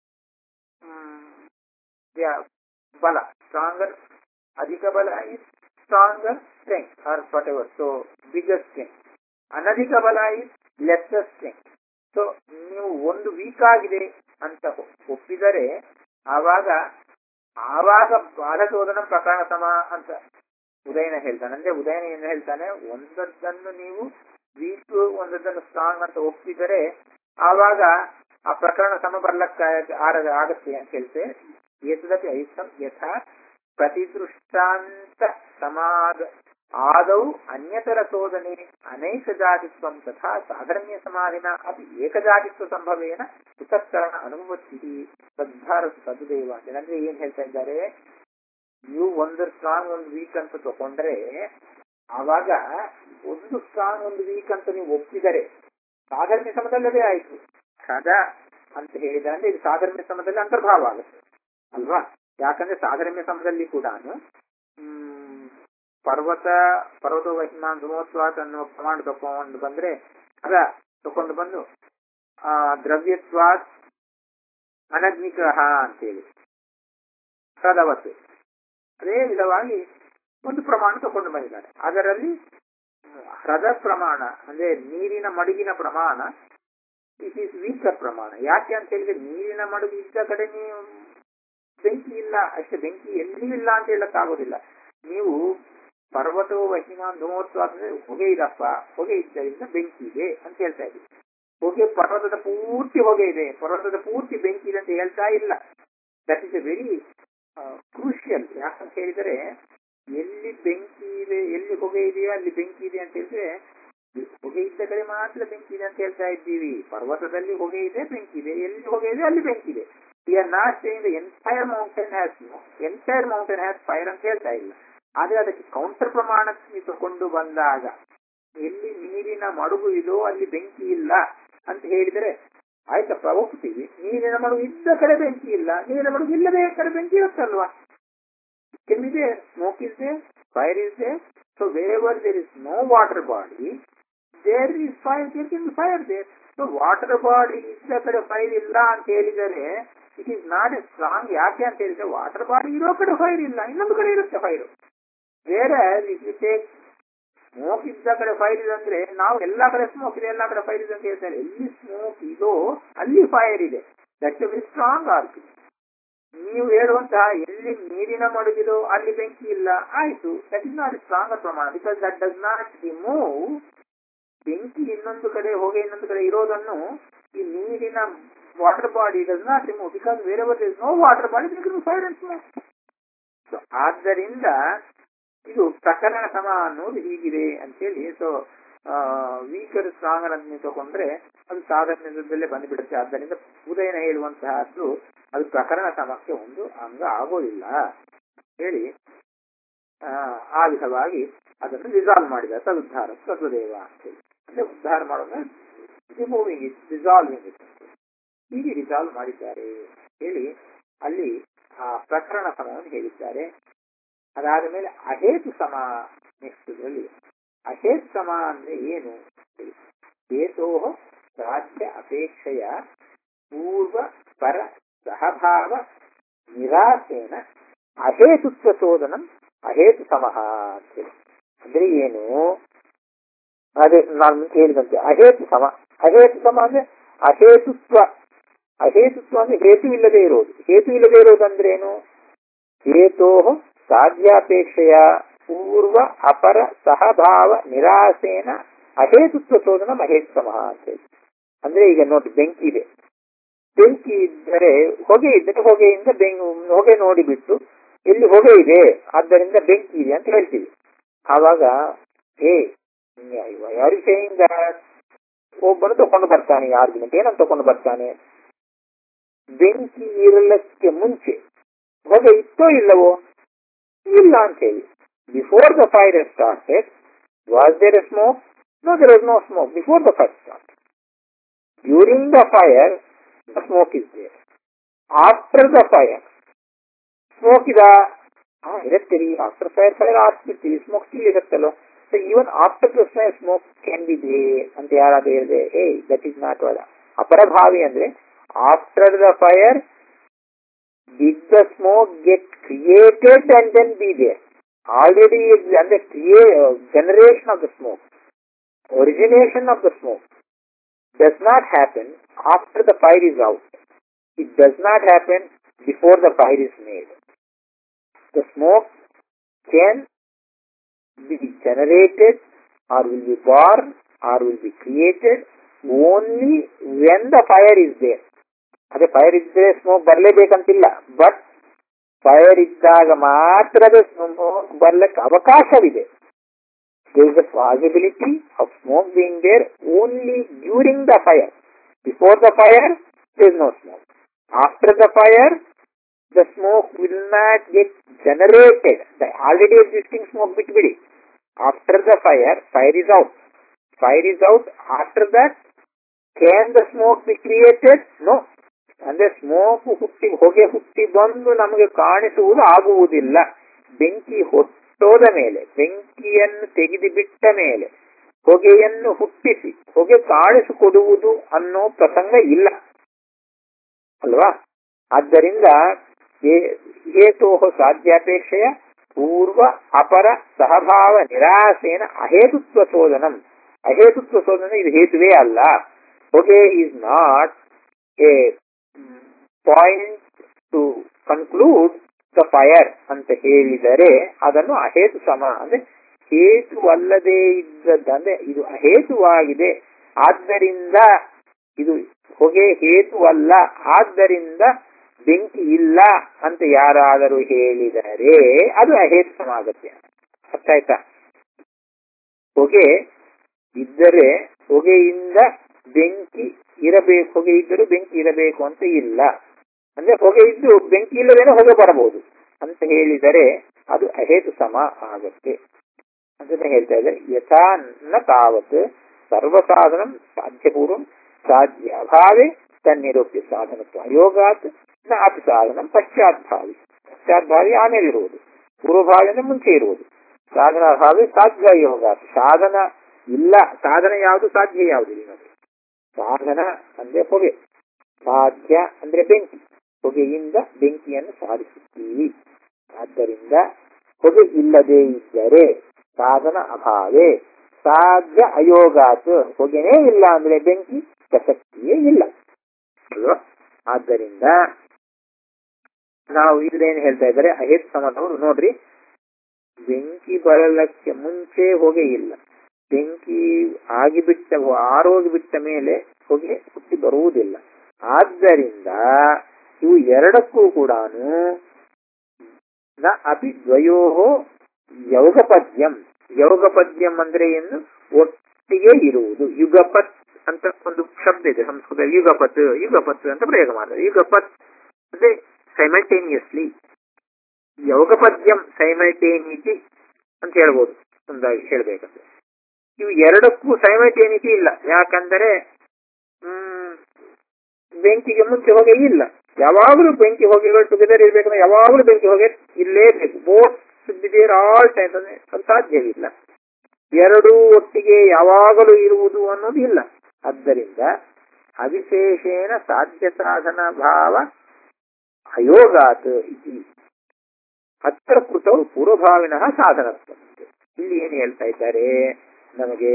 ಬಲ ಸ್ಟ್ರಾಂಗರ್, ಅಧಿಕ ಬಲ is stronger strength or whatever, so bigger strength. ಅನಧಿಕ ಬಲ is lesser strength. ಸೊ ನೀವು ಒಂದು ವೀಕ್ ಆಗಿದೆ ಅಂತ ಒಪ್ಪಿದರೆ ಆವಾಗ ಬಾಧತೋದನ ಪ್ರಕರಣ ಸಮ ಅಂತ ಉದಯನ ಹೇಳ್ತಾನೆ. ಅಂದ್ರೆ ಉದಯನ ಏನು ಹೇಳ್ತಾನೆ? ಒಂದನ್ನು ನೀವು ವೀಕ್, ಒಂದನ್ನು ಸ್ಟ್ರಾಂಗ್ ಅಂತ ಒಪ್ಪಿದರೆ ಆವಾಗ ಆ ಪ್ರಕರಣ ಸಮ ಬರ್ಲಕ್ಕ ಆಗತ್ತೆ ಅಂತ ಹೇಳ್ತೇವೆ. ಏತದಪಿ ಐಸಂ ಯಥಾ ಪ್ರತಿದೃಷ್ಟಾಂತ आदौ अन्यतरशोधने अनैकजातित्वं तथा साधर्म्यसमाधिना अपि ಏಕಜಾತಿತ್ವಸಂಭವೇನ ಪೃಥಕ್ಕರಣ ಅನುಭವತಿ ತದ್ಧಾರಸು ತದ್ದೇವ ಅಂದ್ರೆ ಏನ್ ಹೇಳ್ತಾ ಇದ್ದಾರೆ, ನೀವು ಒಂದು ಸ್ಟ್ರಾಂಗ್ ಒಂದು ವೀಕ್ ಅಂತ ತಗೊಂಡ್ರೆ ಆವಾಗ ಒಂದು ಸ್ಟ್ರಾಂಗ್ ಒಂದು ವೀಕ್ ಅಂತ ನೀವು ಒಪ್ಪಿದರೆ ಸಾಧರ್ಮ್ಯ ಸಮದಲ್ಲದೇ ಆಯ್ತು. ಸದಾ ಅಂತ ಹೇಳಿದ್ರೆ ಅಂದ್ರೆ ಇದು ಸಾಧರ್ಮ್ಯ ಸಮದಲ್ಲಿ ಅಂತರ್ಭಾವ ಆಗುತ್ತೆ ಅಲ್ವಾ? ಯಾಕಂದ್ರೆ ಸಾಧರ್ಮ್ಯ ಸಮದಲ್ಲಿ ಕೂಡ ಪರ್ವತ ವಹಿಮಾನ್ ಧುಮೋತ್ವಾತ್ ಅನ್ನೋ ಪ್ರಮಾಣ ತಕೊಂಡು ಬಂದ್ರೆ ಅದ ತಕೊಂಡು ಬಂದು ದ್ರವ್ಯತ್ವಾತ್ ಅನಗ್ನಿಗ್ರಹ ಅಂತೇಳಿ ಸದವತ್ತು ಅದೇ ವಿಧವಾಗಿ ಒಂದು ಪ್ರಮಾಣ ತಕೊಂಡು ಬಂದಿದ್ದಾರೆ. ಅದರಲ್ಲಿ ಹ್ರದ ಪ್ರಮಾಣ ಅಂದ್ರೆ ನೀರಿನ ಮಡುಗಿನ ಪ್ರಮಾಣ ಇಟ್ ಈಸ್ ವೀಕರ್ ಪ್ರಮಾಣ. ಯಾಕೆ ಅಂತ ಹೇಳಿದ್ರೆ ನೀರಿನ ಮಡುಗು ಇದ್ದ ಕಡೆ ನೀವು ಬೆಂಕಿ ಇಲ್ಲ, ಅಷ್ಟೇ ಬೆಂಕಿ ಎಲ್ಲಿಯೂ ಇಲ್ಲ ಅಂತ ಹೇಳಕ್ಕಾಗೋದಿಲ್ಲ. ನೀವು ಪರ್ವತವು ವಹಿಮಾನ್ ಧುಮೋತ್ವ ಅಂದ್ರೆ ಹೊಗೆ ಇದಪ್ಪ, ಹೊಗೆ ಇದ್ದರಿಂದ ಬೆಂಕಿ ಇದೆ ಅಂತ ಹೇಳ್ತಾ ಇದ್ದೀವಿ. ಹೊಗೆ ಪರ್ವತದ ಪೂರ್ತಿ ಹೊಗೆ ಇದೆ, ಪರ್ವತದ ಪೂರ್ತಿ ಬೆಂಕಿ ಇದೆ ಅಂತ ಹೇಳ್ತಾ ಇಲ್ಲ. That is a very crucial. ಯಾಕಂತ ಹೇಳಿದರೆ ಎಲ್ಲಿ ಬೆಂಕಿ ಇದೆ, ಎಲ್ಲಿ ಹೊಗೆ ಇದೆಯೋ ಅಲ್ಲಿ ಬೆಂಕಿ ಇದೆ ಅಂತ ಹೇಳಿದ್ರೆ ಹೊಗೆ ಇದ್ದ ಕಡೆ ಮಾತ್ರ ಬೆಂಕಿ ಇದೆ ಅಂತ ಹೇಳ್ತಾ ಇದ್ದೀವಿ. ಪರ್ವತದಲ್ಲಿ ಹೊಗೆ ಇದೆ, ಬೆಂಕಿ ಇದೆ, ಎಲ್ಲಿ ಹೊಗೆ ಇದೆ ಅಲ್ಲಿ ಬೆಂಕಿ ಇದೆ. We are not saying the entire mountain has fire ಅಂತ ಹೇಳ್ತಾ ಇಲ್ಲ. ಆದ್ರೆ ಅದಕ್ಕೆ ಕೌಂಟರ್ ಪ್ರಮಾಣಕ್ಕೆ ತಗೊಂಡು ಬಂದಾಗ ಎಲ್ಲಿ ನೀರಿನ ಮಡುಗು ಇದೋ ಅಲ್ಲಿ ಬೆಂಕಿ ಇಲ್ಲ ಅಂತ ಹೇಳಿದರೆ ಆಯ್ತಪ್ಪ ಒಪ್ತೀವಿ. ನೀರಿನ ಮಡುಗು ಇದ್ದ ಕಡೆ ಬೆಂಕಿ ಇಲ್ಲ, ನೀರಿನ ಮಡುಗು ಇಲ್ಲದೆ ಕಡೆ ಬೆಂಕಿ ಇರುತ್ತಲ್ವಾ? ಕೆಮ್ಮಿದೆ, smoke is there, fire is there. So wherever there is no water body, there is fire, there can be fire there. So water body ಇದ್ದ ಕಡೆ ಫೈರ್ ಇಲ್ಲ ಅಂತ ಹೇಳಿದರೆ it is not a strong. ಯಾಕೆ ಅಂತ ಹೇಳಿದ್ರೆ ವಾಟರ್ ಬಾಡಿ ಇರೋ ಕಡೆ ಫೈರ್ ಇಲ್ಲ, ಇನ್ನೊಂದು ಕಡೆ ಇರುತ್ತೆ ಫೈರ್. ಬೇರೆ ಸ್ಮೋಕ್ ಇದ್ದ ಕಡೆ ಫೈರ್ ಇದೆ ಅಂದ್ರೆ ನಾವು ಎಲ್ಲಾ ಕಡೆ ಸ್ಮೋಕ್ ಇದೆ, ಎಲ್ಲಾ ಕಡೆ ಫೈರ್ ಇದೆ ಅಂತ ಹೇಳ್ತಾರೆ. ಎಲ್ಲಿ ಸ್ಮೋಕ್ ಇದೋ ಅಲ್ಲಿ ಫೈರ್ ಇದೆ. That's a very strong argument. ನೀವು ಹೇಳುವಂತಹ ಎಲ್ಲಿ ನೀರಿನ ಮಡುಗಿದೋ ಅಲ್ಲಿ ಬೆಂಕಿ ಇಲ್ಲ, ಆಯ್ತು, ದಟ್ ಇಸ್ ನಾಟ್ ಸ್ಟ್ರಾಂಗ್ ಪ್ರಮಾಣ. Because that does not remove ಬೆಂಕಿ ಇನ್ನೊಂದು ಕಡೆ ಹೊಗೆ ಇನ್ನೊಂದು ಕಡೆ ಇರೋದನ್ನು ಈ ನೀರಿನ water body does not remove. Because wherever there is no water body there can be fire and smoke. So ಆದ್ದರಿಂದ ಇದು ಪ್ರಕರಣ ಸಮ ಅನ್ನೋದು ಹೀಗಿದೆ ಅಂತೇಳಿ. ಸೊ ವೀಕರ್ ಸ್ಟ್ರಾಂಗ್ ಅನ್ನು ತಗೊಂಡ್ರೆ ಅದು ಸಾಧನದಲ್ಲೇ ಬಂದುಬಿಡುತ್ತೆ. ಆದ್ದರಿಂದ ಉದಯನ ಹೇಳುವಂತಹದ್ದು ಅದು ಪ್ರಕರಣ ಸಮಕ್ಕೆ ಒಂದು ಅಂಗ ಆಗೋದಿಲ್ಲ ಹೇಳಿ ಆ ವಿಧವಾಗಿ ಅದನ್ನು ರಿಸಾಲ್ವ್ ಮಾಡಿದ ತದುದ್ಧಾರ ತತ್ವದೇವ ಅಂತೇಳಿ. ಅಂದ್ರೆ ಉದ್ಧಾರ ಮಾಡೋದು ರಿಮೂವಿಂಗ್ ಇಟ್, ರಿಸಾಲ್ವಿಂಗ್ ಇಟ್ ಹೀಗೆ ರಿಸಾಲ್ವ್ ಮಾಡಿದ್ದಾರೆ ಹೇಳಿ ಅಲ್ಲಿ ಆ ಪ್ರಕರಣ ಸಮವನ್ನು ಹೇಳಿದ್ದಾರೆ. ಅದಾದ ಮೇಲೆ ಅಹೇತು ಸಮ ನೆಕ್ಸ್ಟ್ ಇದರಲ್ಲಿ. ಅಹೇತು ಸಮ ಅಂದ್ರೆ ಏನು? ಹೇತೋ ರಾಜ್ಯ ಅಪೇಕ್ಷೆಯ ಪೂರ್ವ ಪರ ಸಹಭಾವ ನಿರಾಸೇನ ಅಹೇತುತ್ವ ಶೋಧನಂ ಅಹೇತು ಸಮಃ ಅಂತೇಳಿ. ಅಂದ್ರೆ ಏನು? ಅದೇ ನಾನು ಹೇಳಿದಂತೆ ಅಹೇತು ಸಮ. ಅಹೇತು ಸಮ ಅಂದ್ರೆ ಅಹೇತುತ್ವ. ಅಹೇತುತ್ವ ಅಂದ್ರೆ ಹೇತು ಇಲ್ಲದೆ ಇರೋದು. ಹೇತು ಇಲ್ಲದೆ ಇರೋದಂದ್ರೆ ಏನು? ಹೇತೋ ಸಾಧ್ಯಾಪೇಕ್ಷೆಯ ಪೂರ್ವ ಅಪರ ಸಹಭಾವ ನಿರಾಸೇನ ಅಹೇತುತ್ವ ಶೋಧನ ಅಹೇತು ಸಮಃ ಅಂತೇಳಿ. ಅಂದ್ರೆ ಈಗ ನೋಡಿ, ಬೆಂಕಿ ಇದೆ, ಬೆಂಕಿ ಇದ್ದರೆ ಹೊಗೆ ಇದ್ದರೆ ಹೊಗೆಯಿಂದ ಹೊಗೆ ನೋಡಿಬಿಟ್ಟು ಎಲ್ಲಿ ಹೊಗೆ ಇದೆ ಆದ್ದರಿಂದ ಬೆಂಕಿ ಇದೆ ಅಂತ ಹೇಳ್ತೀವಿ. ಆವಾಗ ಯಾರು ಸೇಯಿಂಗ್ ಒಬ್ಬನು ತಕೊಂಡು ಬರ್ತಾನೆ ಆರ್ಗ್ಯುಮೆಂಟ್. ಏನಂತ ತಕೊಂಡು ಬರ್ತಾನೆ? ಬೆಂಕಿ ಇರಲಿಕ್ಕೆ ಮುಂಚೆ ಹೊಗೆ ಇತ್ತೋ ಇಲ್ಲವೋ? ಇಲ್ಲ ಅಂತ ಹೇಳಿ. Before the fire started was there a smoke? No, there was no smoke before the fire start. During the fire the smoke is there. After the fire smoke ida iruttiri. After fire ಆಗ್ತಿರ್ತೀವಿ, smoke still ಇರುತ್ತಲ್ಲೋ. So even after the fire smoke can be there ಅಂತ ಯಾರಾದ್ರೂ ಹೇಳಿದೆ, that is not what ಅಪರಭಾವಿ. ಅಂದ್ರೆ after the fire did the smoke get created and then be there? Already ಅಂದ್ರೆ generation of the smoke, origination of the smoke does not happen after the fire is out. It does not happen before the fire is made. The smoke can be generated or will be born or will be created only when the fire is there. ಅದೇ fire ಇದ್ದರೆ smoke ಬರಲೇಬೇಕಂತಿಲ್ಲ, but fire ಇದ್ದಾಗ ಮಾತ್ರ smoke ಬರ್ಲಿಕ್ಕೆ ಅವಕಾಶವಿದೆ. There is a possibility of smoke being there only during the fire. Before the fire, there is no smoke. After the fire, the smoke will not get generated. The already existing smoke bitbidi. After the fire, fire is out. Fire is out. After that, can the smoke be created? No. ಅಂದ್ರೆ smoke ಹೊಗೆ ಹುಟ್ಟಿ ಬಂದು ನಮಗೆ ಕಾಣಿಸುವುದು ಆಗುವುದಿಲ್ಲ. ಬೆಂಕಿ ಹೊಟ್ಟೋದ ಮೇಲೆ, ಬೆಂಕಿಯನ್ನು ತೆಗೆದು ಬಿಟ್ಟ ಮೇಲೆ ಹೊಗೆಯನ್ನು ಹುಟ್ಟಿಸಿ ಹೊಗೆ ಕಾಣಿಸಿಕೊಡುವುದು ಅನ್ನೋ ಪ್ರಸಂಗ ಇಲ್ಲ ಅಲ್ವಾ? ಆದ್ದರಿಂದ ಹೇತೋ ಸಾಧ್ಯಾಪೇಕ್ಷೆಯ ಪೂರ್ವ ಅಪರ ಸಹಭಾವ ನಿರಾಸೇನ ಅಹೇತುತ್ವ ಶೋಧನಂ. ಅಹೇತುತ್ವ ಶೋಧನೆ ಇದು ಹೇತುವೇ ಅಲ್ಲ. ಹೊಗೆ is not a point to conclude the fire ಅಂತ ಹೇಳಿದರೆ ಅದನ್ನು ಅಹೇತು ಸಮ ಅಂದ್ರೆ ಹೇತುವಲ್ಲದೆ ಇದ್ದದ್ದಂದ್ರೆ ಇದು ಅಹೇತುವಾಗಿದೆ, ಆದ್ದರಿಂದ ಇದು ಹೊಗೆ ಹೇತುವಲ್ಲ, ಆದ್ದರಿಂದ ಬೆಂಕಿ ಇಲ್ಲ ಅಂತ ಯಾರಾದರೂ ಹೇಳಿದರೆ ಅದು ಅಹೇತು ಸಮ ಆಗುತ್ತೆ. ಅರ್ಥ ಆಯ್ತಾ? ಹೊಗೆ ಇದ್ದರೆ ಹೊಗೆಯಿಂದ ಬೆಂಕಿ ಇರಬೇಕು, ಹೊಗೆ ಇದ್ದರೂ ಬೆಂಕಿ ಇರಬೇಕು ಅಂತ ಇಲ್ಲ. ಅಂದ್ರೆ ಹೊಗೆ ಇದ್ದು ಬೆಂಕಿ ಇಲ್ಲದೇನೋ ಹೊಗೆ ಬರಬಹುದು ಅಂತ ಹೇಳಿದರೆ ಅದು ಅಹೇತು ಸಮ ಆಗುತ್ತೆ. ಅದನ್ನ ಹೇಳ್ತಾ ಇದ್ದಾರೆ. ಯಥಾ ನ ತಾವತ್ ಸರ್ವಸಾಧನಂ ಸಾಧ್ಯಪೂರ್ವಂ ಸಾಧ್ಯ ಅಭಾವೇ ತನ್ನಿರೋಪ್ಯ ಸಾಧನತ್ವ ಅಯೋಗಾತ್ ನ ಅಪಿ ಸಾಧನಂ ಪಶ್ಚಾದ್ಭಾವಿ. ಪಶ್ಚಾದ್ಭಾವಿ ಆಮೇಲೆ ಇರುವುದು, ಪೂರ್ವಭಾವಿಯಿಂದ ಮುಂಚೆ ಇರುವುದು. ಸಾಧನ ಅಭಾವೇ ಸಾಧ್ಯ ಅಯೋಗಾತ್. ಸಾಧನ ಇಲ್ಲ, ಸಾಧನ ಯಾವುದು, ಸಾಧ್ಯ ಯಾವುದಿಲ್ಲ. ಸಾಧನ ಅಂದ್ರೆ ಹೊಗೆ, ಸಾಧ್ಯ ಅಂದ್ರೆ ಬೆಂಕಿ. ಹೊಗೆಯಿಂದ ಬೆಂಕಿಯನ್ನು ಸಾಧಿಸುತ್ತೀವಿ. ಆದ್ದರಿಂದ ಹೊಗೆ ಇಲ್ಲದೆ ಇದ್ದರೆ ಸಾಧನ ಅಭಾವೇ ಸಾಧ್ಯ ಅಯೋಗಾತ್. ಹೊಗೆನೇ ಇಲ್ಲ ಅಂದ್ರೆ ಬೆಂಕಿ ಪ್ರಸಕ್ತಿಯೇ ಇಲ್ಲ ಅಲ್ವಾ? ಆದ್ದರಿಂದ ನಾವು ಇದೇನು ಹೇಳ್ತಾ ಇದ್ದಾರೆ, ಅಹೇತು ಸಮನವರು ನೋಡ್ರಿ, ಬೆಂಕಿ ಬರಲಕ್ಕೆ ಮುಂಚೆ ಹೊಗೆ ಇಲ್ಲ, ಬೆಂಕಿ ಆಗಿಬಿಟ್ಟ ಆರೋಗಿಬಿಟ್ಟ ಮೇಲೆ ಹೊಗೆ ಹುಟ್ಟಿ ಬರುವುದಿಲ್ಲ. ಆದ್ದರಿಂದ ಇವು ಎರಡಕ್ಕೂ ಕೂಡ ನ ಅಪಿ ದ್ವಯೋ ಯೌಗಪದ್ಯಂ. ಯೌಗಪದ್ಯಂ ಅಂದ್ರೆ ಏನು? ಒಟ್ಟಿಗೆ ಇರುವುದು. ಯುಗಪತ್ ಅಂತ ಒಂದು ಶಬ್ದ ಇದೆ ಸಂಸ್ಕೃತ, ಯುಗಪತ್ ಯುಗಪತ್ ಅಂತ ಪ್ರಯೋಗ ಮಾಡ್ತಾರೆ. ಯುಗಪತ್ ಅಂದ್ರೆ ಸೈಮಲ್ಟೇನಿಯಸ್ಲಿ, ಯೌಗಪದ್ಯಂ ಸೈಮಲ್ಟೇನಿಟಿ ಅಂತ ಹೇಳ್ಬೋದು ಒಂದಾಗಿ ಹೇಳ್ಬೇಕಂದ್ರೆ. ಇವು ಎರಡಕ್ಕೂ ಸೈಮಲ್ಟೇನಿಟಿ ಇಲ್ಲ. ಯಾಕಂದರೆ ಬೆಂಕಿಗೆ ಮುಂಚೆ ಹೊಗೆ ಇಲ್ಲ, ಯಾವಾಗಲೂ ಬೆಂಕಿ ಹೊಗೆಗಳು ಟುಗೆದರ್ ಇರ್ಬೇಕಂದ್ರೆ ಯಾವಾಗಲೂ ಬೆಂಕಿ ಹೊಗೆ ಇಲ್ಲೇಬೇಕು. ಬೋತ್ ಸುದ್ದಿದೇರ್ ಆಲ್ ಟೈಮ್ ಅಂದ್ರೆ ಅದು ಸಾಧ್ಯವಿಲ್ಲ. ಎರಡೂ ಒಟ್ಟಿಗೆ ಯಾವಾಗಲೂ ಇರುವುದು ಅನ್ನೋದು ಇಲ್ಲ. ಆದ್ದರಿಂದ ಅವಿಶೇಷೇಣ ಸಾಧ್ಯ ಸಾಧನ ಭಾವ ಅಯೋಗಾತ್ ಇತಿ ಅತ್ರ ಕೃತವು ಪೂರ್ವಭಾವಿನಃ ಸಾಧನತ್ವ. ಇಲ್ಲಿ ಏನು ಹೇಳ್ತಾ ಇದ್ದಾರೆ ನಮಗೆ,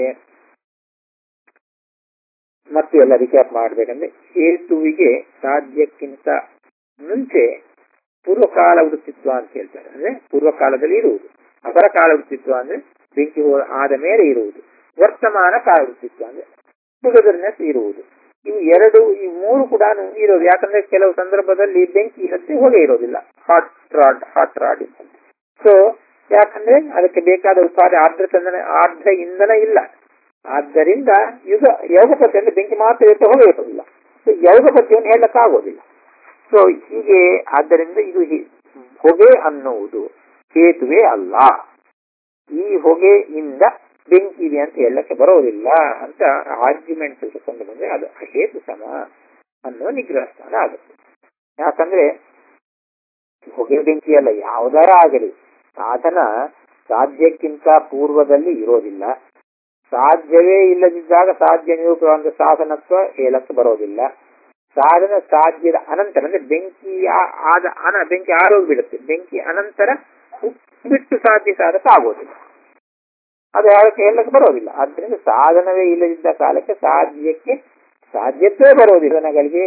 ಮತ್ತು ಎಲ್ಲ ರಿಕ್ಯಾಪ್ ಮಾಡ್ಬೇಕಂದ್ರೆ, ಹೇತುವಿಗೆ ಸಾಧ್ಯಕ್ಕಿಂತ ಮುಂಚೆ ಪೂರ್ವಕಾಲ ವೃತ್ತಿತ್ವ ಅಂತ ಹೇಳ್ತಾರೆ. ಅಂದ್ರೆ ಪೂರ್ವಕಾಲದಲ್ಲಿ ಇರುವುದು. ಅಪರ ಕಾಲ ವೃತ್ತಿತ್ವ ಅಂದ್ರೆ ಬೆಂಕಿ ಆದ ಮೇಲೆ ಇರುವುದು. ವರ್ತಮಾನ ಕಾಲ ವೃತ್ತಿತ್ವ ಅಂದ್ರೆ ಟುಗೆದರ್ನೆಸ್ ಇರುವುದು. ಇವು ಎರಡು, ಈ ಮೂರು ಕೂಡ ಇರೋದು. ಯಾಕಂದ್ರೆ ಕೆಲವು ಸಂದರ್ಭದಲ್ಲಿ ಬೆಂಕಿ ಇರುತ್ತೆ, ಹೊಗೆ ಇರೋದಿಲ್ಲ. ಹಾಟ್ ರಾಡ್ ಸೊ ಯಾಕಂದ್ರೆ ಅದಕ್ಕೆ ಬೇಕಾದ ಉತ್ಪಾದ ಆರ್ದ್ರ ಇಂಧನ ಇಲ್ಲ. ಆದ್ದರಿಂದ ಯೌಗಪತಿ ಅಂದ್ರೆ ಬೆಂಕಿ ಮಾತ್ರ ಇರುತ್ತೆ, ಹೊಗೆ ಇರೋದಿಲ್ಲ. ಸೊ ಯೌಗಪತಿಯನ್ನು ಹೇಳಕ್ಕಾಗೋದಿಲ್ಲ. ಸೊ ಹೀಗೆ ಆದ್ದರಿಂದ ಇದು ಹೊಗೆ ಅನ್ನುವುದು ಹೇತುವೆ ಅಲ್ಲ. ಈ ಹೊಗೆಯಿಂದ ಬೆಂಕಿ ಇದೆ ಅಂತ ಹೇಳಕ್ಕೆ ಬರೋದಿಲ್ಲ ಅಂತ ಆರ್ಗ್ಯುಮೆಂಟ್ ಕೊಂಡು ಬಂದ್ರೆ ಅದು ಅಹೇತು ಸಮ ಅನ್ನೋ ನಿಗ್ರಹ ಸ್ಥಾನ ಆಗುತ್ತೆ. ಯಾಕಂದ್ರೆ ಹೊಗೆ ಬೆಂಕಿ ಅಲ್ಲ, ಯಾವುದಾರ ಆಗಲಿ ಸಾಧನ ಸಾಧ್ಯಕ್ಕಿಂತ ಪೂರ್ವದಲ್ಲಿ ಇರೋದಿಲ್ಲ. ಸಾಧ್ಯವೇ ಇಲ್ಲದಿದ್ದಾಗ ಸಾಧ್ಯ ನಿರೂಪವಾದ ಸಾಧನತ್ವ ಹೇಳಕ್ಕೆ ಬರೋದಿಲ್ಲ. ಸಾಧನ ಸಾಧ್ಯದ ಅನಂತರ ಅಂದ್ರೆ ಬೆಂಕಿ ಬೆಂಕಿ ಆರೋಗ್ಬಿಡುತ್ತೆ. ಬೆಂಕಿ ಅನಂತರ ಬಿಟ್ಟು ಸಾಧ್ಯ ಸಾಧಕ ಆಗೋದಿಲ್ಲ, ಅದು ಹೇಳಕ್ಕೆ ಬರೋದಿಲ್ಲ. ಆದ್ದರಿಂದ ಸಾಧನವೇ ಇಲ್ಲದಿದ್ದ ಕಾಲಕ್ಕೆ ಸಾಧ್ಯಕ್ಕೆ ಸಾಧ್ಯತೆ ಬರೋದಿಲ್ಲ. ಸಾಧನಗಳಿಗೆ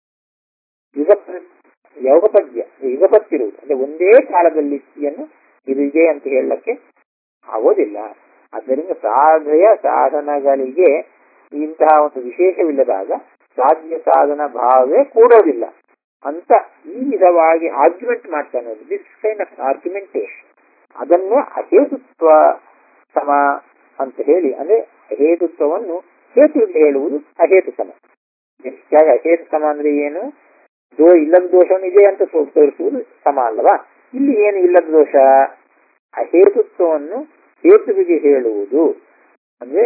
ಯುಗಪತ್ತಿರುವುದು ಅಂದ್ರೆ ಒಂದೇ ಕಾಲದಲ್ಲಿ ಇದು ಇದೆ ಅಂತ ಹೇಳಕ್ಕೆ ಆಗೋದಿಲ್ಲ. ಆದ್ದರಿಂದ ಸಾಧನಗಳಿಗೆ ಇಂತಹ ಒಂದು ವಿಶೇಷವಿಲ್ಲದಾಗ ಸಾಧ್ಯ ಸಾಧನ ಭಾವವೇ ಕೂಡೋದಿಲ್ಲ ಅಂತ ಈ ವಿಧವಾಗಿ ಆರ್ಗ್ಯುಮೆಂಟ್ ಮಾಡ್ತಾನೆ. ದಿಸ್ ಕೈಂಡ್ ಆಫ್ ಆರ್ಗ್ಯುಮೆಂಟೇಶನ್ ಅದನ್ನೇ ಅಹೇತುತ್ವ ಸಮ ಅಂತ ಹೇಳಿ, ಅಂದ್ರೆ ಅಹೇತುತ್ವವನ್ನು ಹೇತುವಿಗೆ ಹೇಳುವುದು ಅಹೇತು ಸಮ. ಅಹೇತು ಸಮ ಅಂದ್ರೆ ಏನು? ಇಲ್ಲದ ದೋಷವನ್ನು ಇದೆ ಅಂತ ತೋರಿಸುವುದು ಸಮ ಅಲ್ಲವಾ? ಇಲ್ಲಿ ಏನು ಇಲ್ಲದ ದೋಷ? ಅಹೇತುತ್ವವನ್ನು ಹೇತುವಿಗೆ ಹೇಳುವುದು ಅಂದ್ರೆ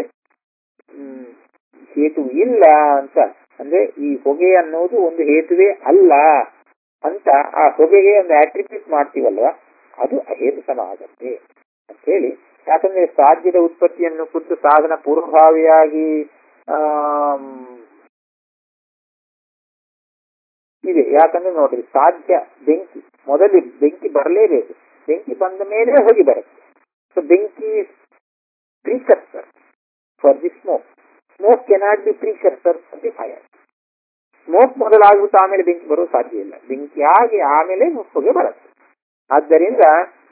ಹೇತು ಇಲ್ಲ ಅಂತ, ಅಂದ್ರೆ ಈ ಹೊಗೆ ಅನ್ನೋದು ಒಂದು ಹೇತುವೇ ಅಲ್ಲ ಅಂತ ಆ ಹೊಗೆಗೆ ಒಂದು ಆಟ್ರಿಬ್ಯೂಟ್ ಮಾಡ್ತೀವಲ್ವಾ, ಅದು ಅಹೇತು ಸಮ ಆಗತ್ತೆ ಅಂತ ಹೇಳಿ. ಯಾಕಂದ್ರೆ ಸಾಧ್ಯದ ಉತ್ಪತ್ತಿಯನ್ನು ಕುರಿತು ಸಾಧನ ಪೂರ್ವಭಾವಿಯಾಗಿ ಇದೆ. ಯಾಕಂದ್ರೆ ನೋಡ್ರಿ, ಸಾಧ್ಯ ಬೆಂಕಿ ಮೊದಲು ಬೆಂಕಿ ಬರಲೇಬೇಕು, ಬೆಂಕಿ ಬಂದ ಮೇಲೆ ಹೊಗೆ ಬರುತ್ತೆ. ಸೊ ಬೆಂಕಿ precursor for the smoke. Smoke cannot be precursor for the fire. Smoke ಮೊದಲಾಗ್ಬಿಟ್ಟು ಆಮೇಲೆ ಬೆಂಕಿ ಬರೋದು ಸಾಧ್ಯ ಇಲ್ಲ, ಬೆಂಕಿ ಆಗಿ ಆಮೇಲೆ ಹೊಗೆ ಬರುತ್ತೆ. ಆದ್ದರಿಂದ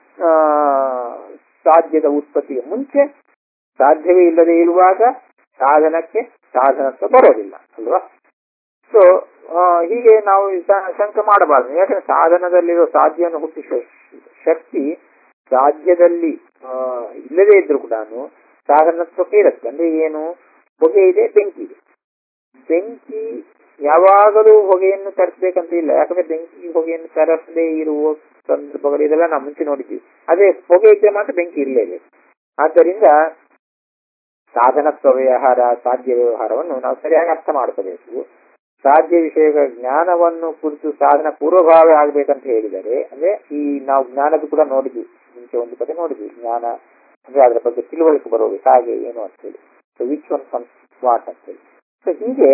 ಸಾಧ್ಯದ ಉತ್ಪತ್ತಿಗೆ ಮುಂಚೆ ಸಾಧ್ಯವೇ ಇಲ್ಲದೆ ಇರುವಾಗ ಸಾಧನಕ್ಕೆ ಸಾಧನತ್ವ ಬರೋದಿಲ್ಲ ಅಲ್ವಾ? ಸೊ ಹೀಗೆ ನಾವು ಶಂಕೆ ಮಾಡಬಾರ್ದು. ಯಾಕಂದ್ರೆ ಸಾಧನದಲ್ಲಿರೋ ಸಾಧ್ಯವನ್ನು ಹುಟ್ಟಿಸುವ ಶಕ್ತಿ ಸಾಧ್ಯದಲ್ಲಿ ಇಲ್ಲದೇ ಇದ್ರು ಕೂಡ ಸಾಧನತ್ವಕ್ಕೆ ಇರುತ್ತೆ. ಅಂದ್ರೆ ಏನು? ಹೊಗೆ ಇದೆ, ಬೆಂಕಿ ಇದೆ. ಬೆಂಕಿ ಯಾವಾಗಲೂ ಹೊಗೆಯನ್ನು ತರಿಸ್ಬೇಕಂತ ಇಲ್ಲ, ಯಾಕಂದ್ರೆ ಬೆಂಕಿ ಹೊಗೆಯನ್ನು ತರಿಸದೇ ಇರುವ ಸಂದರ್ಭಗಳು ಇದೆಲ್ಲ ನಾವು ಮುಂಚೆ ನೋಡಿದ್ದೀವಿ. ಅದೇ ಹೊಗೆ ಇದ್ರೆ ಮಾತ್ರ ಬೆಂಕಿ ಇರಲೇಬೇಕು. ಆದ್ದರಿಂದ ಸಾಧನತ್ವ ವ್ಯವಹಾರ, ಸಾಧ್ಯ ವ್ಯವಹಾರವನ್ನು ನಾವು ಸರಿಯಾಗಿ ಅರ್ಥ ಮಾಡ್ಕೋಬೇಕು. ಸಾಧ್ಯ ವಿಷಯಗಳ ಜ್ಞಾನವನ್ನು ಕುರಿತು ಸಾಧನ ಪೂರ್ವಭಾವಿ ಆಗ್ಬೇಕಂತ ಹೇಳಿದರೆ, ಅಂದ್ರೆ ಈ ನಾವು ಜ್ಞಾನದ ಕೂಡ ನೋಡಿದ್ವಿ, ಮುಂಚೆ ಒಂದು ಕಡೆ ನೋಡಿದ್ವಿ. ಜ್ಞಾನ ಅಂದ್ರೆ ಅದರ ಬಗ್ಗೆ ತಿಳುವಳಿಕೆ ಬರೋದು ಹಾಗೆ ಏನು ಅಂತೇಳಿ. So which one comes what ಅಂತೇಳಿ. ಸೊ ಹೀಗೆ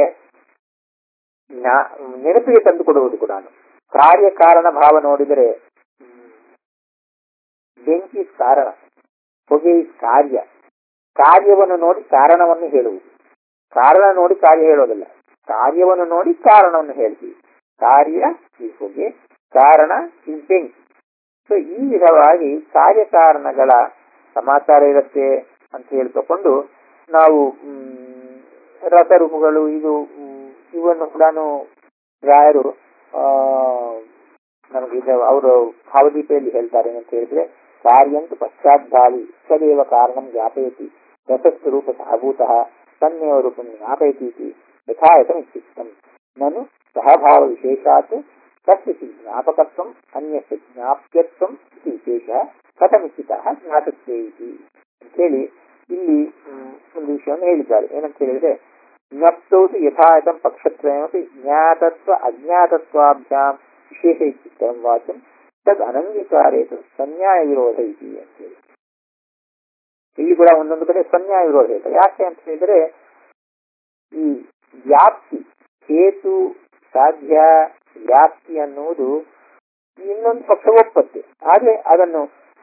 ನೆನಪಿಗೆ ತಂದು ಕೊಡುವುದು ಕೂಡ ಕಾರ್ಯ ಕಾರಣ ಭಾವ ನೋಡಿದರೆ ಬೆಂಕಿ ಇಸ್ ಕಾರಣ, ಹೊಗೆ ಇಸ್ ಕಾರ್ಯ. ಕಾರ್ಯವನ್ನು ನೋಡಿ ಕಾರಣವನ್ನು ಹೇಳುವುದು, ಕಾರಣ ನೋಡಿ ಕಾರ್ಯ ಹೇಳೋದಿಲ್ಲ. ಕಾರ್ಯವನ್ನು ನೋಡಿ ಕಾರಣವನ್ನು ಹೇಳ್ತೀವಿ. ಕಾರ್ಯ ಈ ಹೊಗೆ, ಕಾರಣ ಈ ಬೆಂಕಿ. ಸೊ ಈ ವಿಧವಾಗಿ ಕಾರ್ಯಕಾರಣಗಳ ಸಮಾಚಾರ ಇರುತ್ತೆ ಅಂತ ಹೇಳ್ತಕೊಂಡು ನಾವು ರಸರೂಪಗಳು ಇವನ್ನು ಕೂಡ ರಾಯರು ನಮಗೆ ಅವರು ಭಾವದೀಪೆಯಲ್ಲಿ ಹೇಳ್ತಾರೆ ಅಂತ ಹೇಳಿದ್ರೆ, ಕಾರ್ಯಂತು ಪಶ್ಚಾದ್ಭಾವಿ ಸದೇವ ಕಾರಣಂ ಜ್ಞಾಪಯತಿ ರಸಸ್ಥ ರೂಪ ಸಹಭೂತಃ ತನ್ನೇವ ರೂಪಂ ಜ್ಞಾಪಯತಿ ಯಥಾಯತಮಿತ್ಯುಕ್ತಂ ನನು ಸಹಭಾವ ವಿಶೇಷಾತ್ ಕಸ್ಯಚಿ ಜ್ಞಾಪಕತ್ವಂ ಅನ್ಯಸ್ಯ ಜ್ಞಾಪ್ಯತ್ವಂ ಇತಿ ವಿಶೇಷ ಕಥಮಿಚ್ಛಿತಃ ಜ್ಞಾತತ್ವೇ ಇತಿ ಅಂತೇಳಿ ಇಲ್ಲಿ ಒಂದು ವಿಷಯವನ್ನು ಹೇಳಿದ್ದಾರೆ. ಏನಂತ ಹೇಳಿದ್ರೆ, ಜ್ಞಪ್ತೌತು ಯಥಾಯತಂ ಪಕ್ಷತ್ರಯಮಪಿ ಜ್ಞಾತತ್ವ ಅಜ್ಞಾತತ್ವಾಭ್ಯಾಂ ವಿಶೇಷ ಇತ್ಯುಕ್ತಂ ವಾಚ್ಯಂ ತದ್ ಅನಂಗೀಕಾರೇತು ಸನ್ಯಾಯ ವಿರೋಧ ಇತಿ ಅಂತೇಳಿ. ಇಲ್ಲಿ ಕೂಡ ಒಂದೊಂದು ಕಡೆ ಸನ್ಯಾಯ ವಿರೋಧ ಇದೆ. ಯಾಕೆ ಅಂತ ಹೇಳಿದ್ರೆ, ಈ ವ್ಯಾಪ್ತಿ ಹೇತು ಸಾಧ್ಯ ವ್ಯಾಪ್ತಿ ಅನ್ನುವುದು ಇನ್ನೊಂದು ಪಕ್ಷ ಒಪ್ಪತ್ತೆ. ಆದ್ರೆ ಅದನ್ನು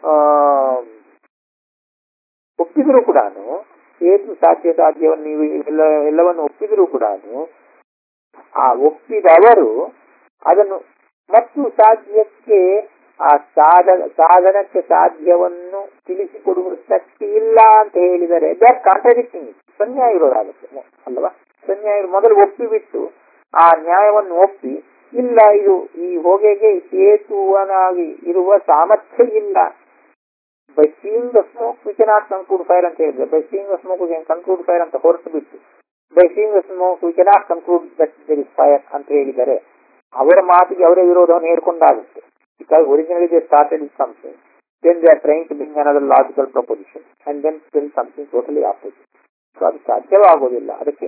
ಒಪ್ಪಿದರೂ ಕೂಡ, ಹೇತು ಸಾಧ್ಯವನ್ನು ನೀವು ಎಲ್ಲವನ್ನು ಒಪ್ಪಿದರೂ ಕೂಡ ಆ ಒಪ್ಪಿದವರು ಅದನ್ನು ಮತ್ತು ಸಾಧ್ಯಕ್ಕೆ ಆ ಸಾಧನಕ್ಕೆ ಸಾಧ್ಯವನ್ನು ತಿಳಿಸಿಕೊಡುವ ಶಕ್ತಿ ಇಲ್ಲ ಅಂತ ಹೇಳಿದರೆ ದಟ್ ಕಾಂಟ್ರಾಡಿಕ್ಟಿಂಗ್, ಸನ್ಯಾಯ ಇರೋದಾಗುತ್ತೆ ಅಲ್ವಾ? ಸನ್ಯಾಯ ಮೊದಲು ಒಪ್ಪಿಬಿಟ್ಟು ಆ ನ್ಯಾಯವನ್ನು ಒಪ್ಪಿ, ಇಲ್ಲ ಇದು ಈ ಹೊಗೆಗೆ ಹೇತುವನಾಗಿ ಇರುವ ಸಾಮರ್ಥ್ಯ ಇಲ್ಲ. By seeing the smoke we cannot conclude fire ಅಂತ ಹೇಳಿದ್ರೆ, by seeing the smoke we can conclude fire ಅಂತ ಹೊರತು ಬಿಟ್ಟು by seeing the smoke we cannot conclude that there is fire ಅಂತ ಹೇಳಿದರೆ ಅವರ ಮಾತಿಗೆ ಅವರೇ ವಿರೋಧವನ್ನು ಹೇರ್ಕೊಂಡಾಗುತ್ತೆ. Because originally they started with something, then they are trying to bring another logical proposition and then tell something totally opposite. So ಅದು ಸಾಧ್ಯವಾಗುವುದಿಲ್ಲ. ಅದಕ್ಕೆ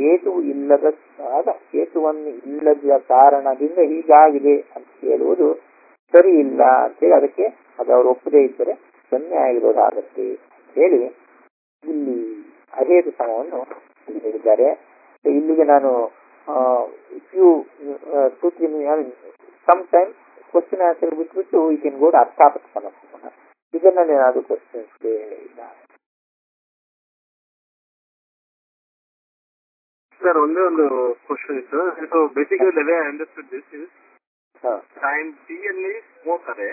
ಹೇತುವನ್ನು ಇಲ್ಲದ ಕಾರಣದಿಂದ ಹೀಗಾಗಿದೆ ಅಂತ ಹೇಳುವುದು ಸರಿ ಇಲ್ಲ ಅಂತೇಳಿ, ಅದಕ್ಕೆ ಅದು ಅವರು ಒಪ್ಪದೇ ಇದ್ದರೆ ಸನ್ಯಾಯ ವಿರೋಧ ಆಗುತ್ತೆ ಹೇಳಿ ಇಲ್ಲಿ ಅಹೇತು ಸಮವನ್ನು ಹೇಳಿದ್ದಾರೆ. ಇಲ್ಲಿಗೆ ನಾನು ಸಮ್ ಟೈಮ್ ಕ್ವಶನ್ ಆನ್ಸರ್ ಬಿಟ್ಬಿಟ್ಟು ಈ ಕೆನ್ ಗೋ ಟು ಅರ್ಥಾಪತ್ತಿ ಸಮಸ್ಯೆ. ಇದನ್ನಲ್ಲಿ ಏನಾದ್ರು ಕ್ವಶನ್ಸ್ಗೆ ಸರ್ ಒಂದೇ ಒಂದು ಕ್ವಶನ್ ಇತ್ತು. So basically the way I understood this is time T ಅಲ್ಲಿ ಸ್ಮೋಕ್ ಅದೇ,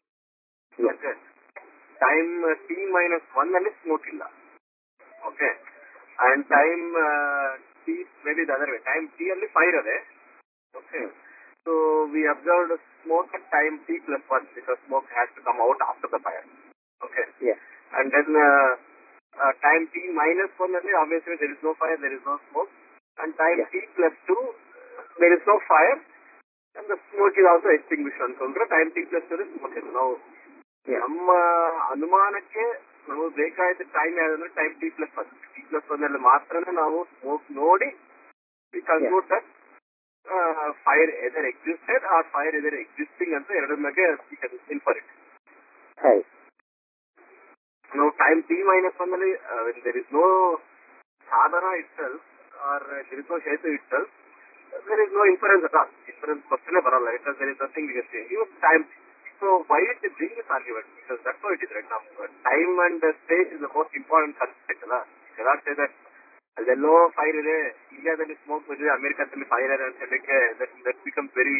ಟೈಮ್ ಟಿ -1 ಅಲ್ಲಿ ಸ್ಮೋಕ್ ಇಲ್ಲ. Okay, and time T maybe the other way, time T ಅಲ್ಲಿ ಫೈರ್ ಅದೇ. Okay, so we observed smoke at time t+1 because smoke has to come out after the fire. Okay, yeah, and then time t minus 1 ಅಲ್ಲಿ obviously there is no fire, there is no smoke, and time t plus 2 there is no fire and the smoke is also extinguished ಅಂತಂದ್ರೆ time t plus 2 smoke ಇದೆ. ನಾವು ನಮ್ಮ ಅನುಮಾನಕ್ಕೆ ನಾವು ಬೇಕಾದ time ಯಾವ್ದಂದ್ರೆ time t plus 1 ಅಲ್ಲಿ ಮಾತ್ರನೇ ನಾವು ಸ್ಮೋಕ್ ನೋಡಿ we conclude that fire either existed or fire either existing ಅಂತ ಎರಡರ ಬಗ್ಗೆ we can infer it. Now time t minus 1 ಅಲ್ಲಿ when there is no sadhana itself or there is no hetu itself, there is no inference at all. Inference question baralla because there is nothing we can say. Even time. So why did they bring this argument? Because that's how it is right now. Time and space is the most important concept. You cannot say that ಅಲ್ಲೆಲ್ಲೋ fire ಇದೆ, ಇಂಡಿಯಾದಲ್ಲಿ smoke ಬಂದಿದೆ, ಅಮೆರಿಕಾದಲ್ಲಿ fire ಇದೆ ಅಂತ ಹೇಳಕ್ಕೆ that becomes very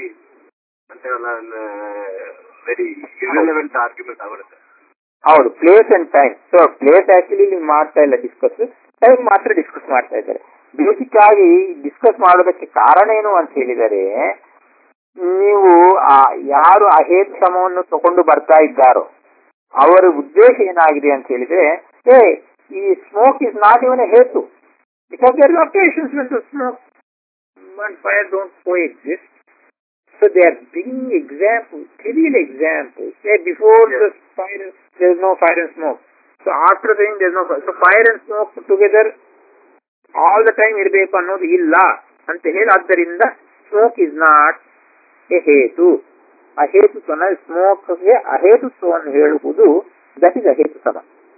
very irrelevant argument ಆಗುತ್ತೆ. ಹೌದು, place and time. So place actually ನೀವು ಮಾಡ್ತಾ ಇಲ್ಲ ಡಿಸ್ಕಸ್, ಟೈಮ್ ಮಾತ್ರ ಡಿಸ್ಕಸ್ ಮಾಡ್ತಾ ಇದ್ದಾರೆ. ಬೇಸಿಕ್ ಆಗಿ ಡಿಸ್ಕಸ್ ಮಾಡೋದಕ್ಕೆ ಕಾರಣ ಏನು ಅಂತ ಹೇಳಿದರೆ, ನೀವು ಯಾರು ಅಹೇತು ಸಮವನ್ನು ತಗೊಂಡು ಬರ್ತಾ ಇದ್ದಾರೋ ಅವರ ಉದ್ದೇಶ ಏನಾಗಿದೆ ಅಂತ ಹೇಳಿದ್ರೆ, ಈ smoke is not even a ಹೇತು, because there are occasions when the smoke and fire don't coexist. So they are bringing examples, trivial examples. Say before the fire, there is no fire and smoke. So after saying there is no fire, so fire and smoke together all the time ಇರಬೇಕು ಅನ್ನೋದು ಇಲ್ಲ ಅಂತ ಹೇಳಿ, ಆದ್ದರಿಂದ smoke is not a ಹೇತು. ಅಹೇತುತ್ವನ ಸ್ಮೋಕ್ಗೆ ಅಹೇತುತ್ವವನ್ನು ಹೇಳುವುದು, ದಟ್ ಇಸ್ ಅಹೇತುತವ.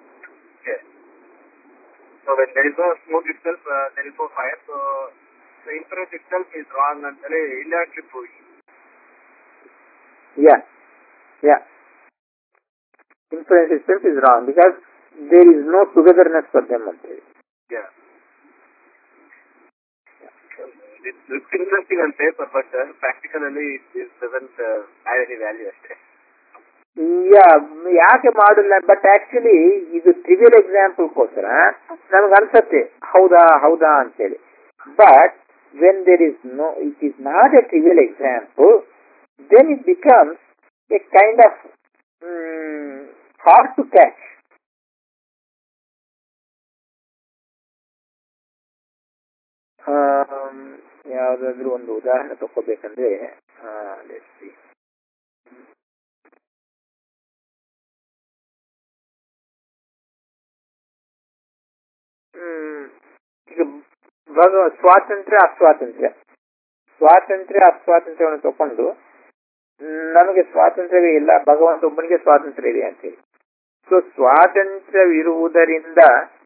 So when there is no smoke itself, there is no fire. So the inference itself is wrong ಅಂತಲೇ indirectly proving. Yeah. Inference itself is wrong because there is no togetherness for them ಅಂತ ಹೇಳಿ. Yeah. It looks interesting on paper, but practically it doesn't have any value ಅಷ್ಟೇ. ಯಾಕೆ ಮಾಡಿಲ್ಲ? But actually ಇದು trivial ಎಕ್ಸಾಂಪಲ್ಗೋಸ್ಕರ ನಮ್ಗೆ ಅನ್ಸತ್ತೆ ಹೌದಾ ಅಂತೇಳಿ. But when there is no, it is not a trivial example, then it becomes a kind of hard to catch. ಯಾವುದಾದ್ರೂ ಒಂದು ಉದಾಹರಣೆ ತಗೋಬೇಕಂದ್ರೆ, ಈಗ ಸ್ವಾತಂತ್ರ್ಯವನ್ನು ತಕೊಂಡು ನಮಗೆ ಸ್ವಾತಂತ್ರ್ಯವೇ ಇಲ್ಲ, ಭಗವಂತ ಒಬ್ಬನಿಗೆ ಸ್ವಾತಂತ್ರ್ಯ ಇದೆ ಅಂತೇಳಿ. ಸೊ ಸ್ವಾತಂತ್ರ್ಯವಿರುವುದರಿಂದ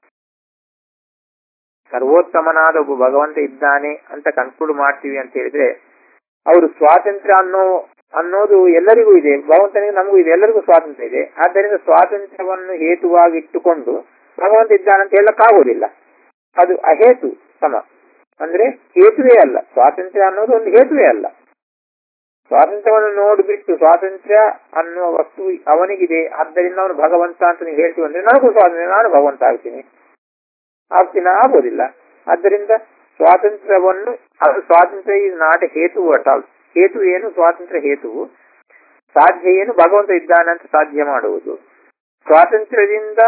ಸರ್ವೋತ್ತಮನಾದ ಒಬ್ಬ ಭಗವಂತ ಇದ್ದಾನೆ ಅಂತ ಕನ್ಕ್ಲೂಡ್ ಮಾಡ್ತೀವಿ ಅಂತ ಹೇಳಿದ್ರೆ, ಅವರು ಸ್ವಾತಂತ್ರ್ಯ ಅನ್ನೋದು ಎಲ್ಲರಿಗೂ ಇದೆ, ಭಗವಂತನಿಗೆ ನಮಗೂ ಇದೆ, ಎಲ್ಲರಿಗೂ ಸ್ವಾತಂತ್ರ್ಯ ಇದೆ. ಆದ್ದರಿಂದ ಸ್ವಾತಂತ್ರ್ಯವನ್ನು ಹೇತುವಾಗಿಟ್ಟುಕೊಂಡು ಭಗವಂತ ಇದ್ದಾನಂತ ಹೇಳಕ್ಕಾಗೋದಿಲ್ಲ. ಅದು ಅಹೇತು ಸಮ, ಅಂದ್ರೆ ಹೇತುವೇ ಅಲ್ಲ. ಸ್ವಾತಂತ್ರ್ಯ ಅನ್ನೋದು ಒಂದು ಹೇತುವೇ ಅಲ್ಲ. ಸ್ವಾತಂತ್ರ್ಯವನ್ನು ನೋಡಿಬಿಟ್ಟು ಸ್ವಾತಂತ್ರ್ಯ ಅನ್ನುವ ವಸ್ತು ಅವನಿಗಿದೆ, ಆದ್ದರಿಂದ ಅವನು ಭಗವಂತ ಅಂತ ನೀವು ಹೇಳ್ತೀವಿ ಅಂದ್ರೆ ನನಗೂ ಸ್ವಾತಂತ್ರ್ಯ, ನಾನು ಭಗವಂತ ಆಗೋದಿಲ್ಲ. ಆದ್ದರಿಂದ ಸ್ವಾತಂತ್ರ್ಯವನ್ನು, ಅದು ಸ್ವಾತಂತ್ರ್ಯ ಇಸ್ ನಾಟ್ ಹೇತು ಅಟ್ ಆಲ್. ಹೇತು ಏನು? ಸ್ವಾತಂತ್ರ್ಯ ಹೇತುವು. ಸಾಧ್ಯ ಏನು? ಭಗವಂತ ಇದ್ದಾನೆ ಅಂತ ಸಾಧ್ಯ ಮಾಡುವುದು. ಸ್ವಾತಂತ್ರ್ಯದಿಂದ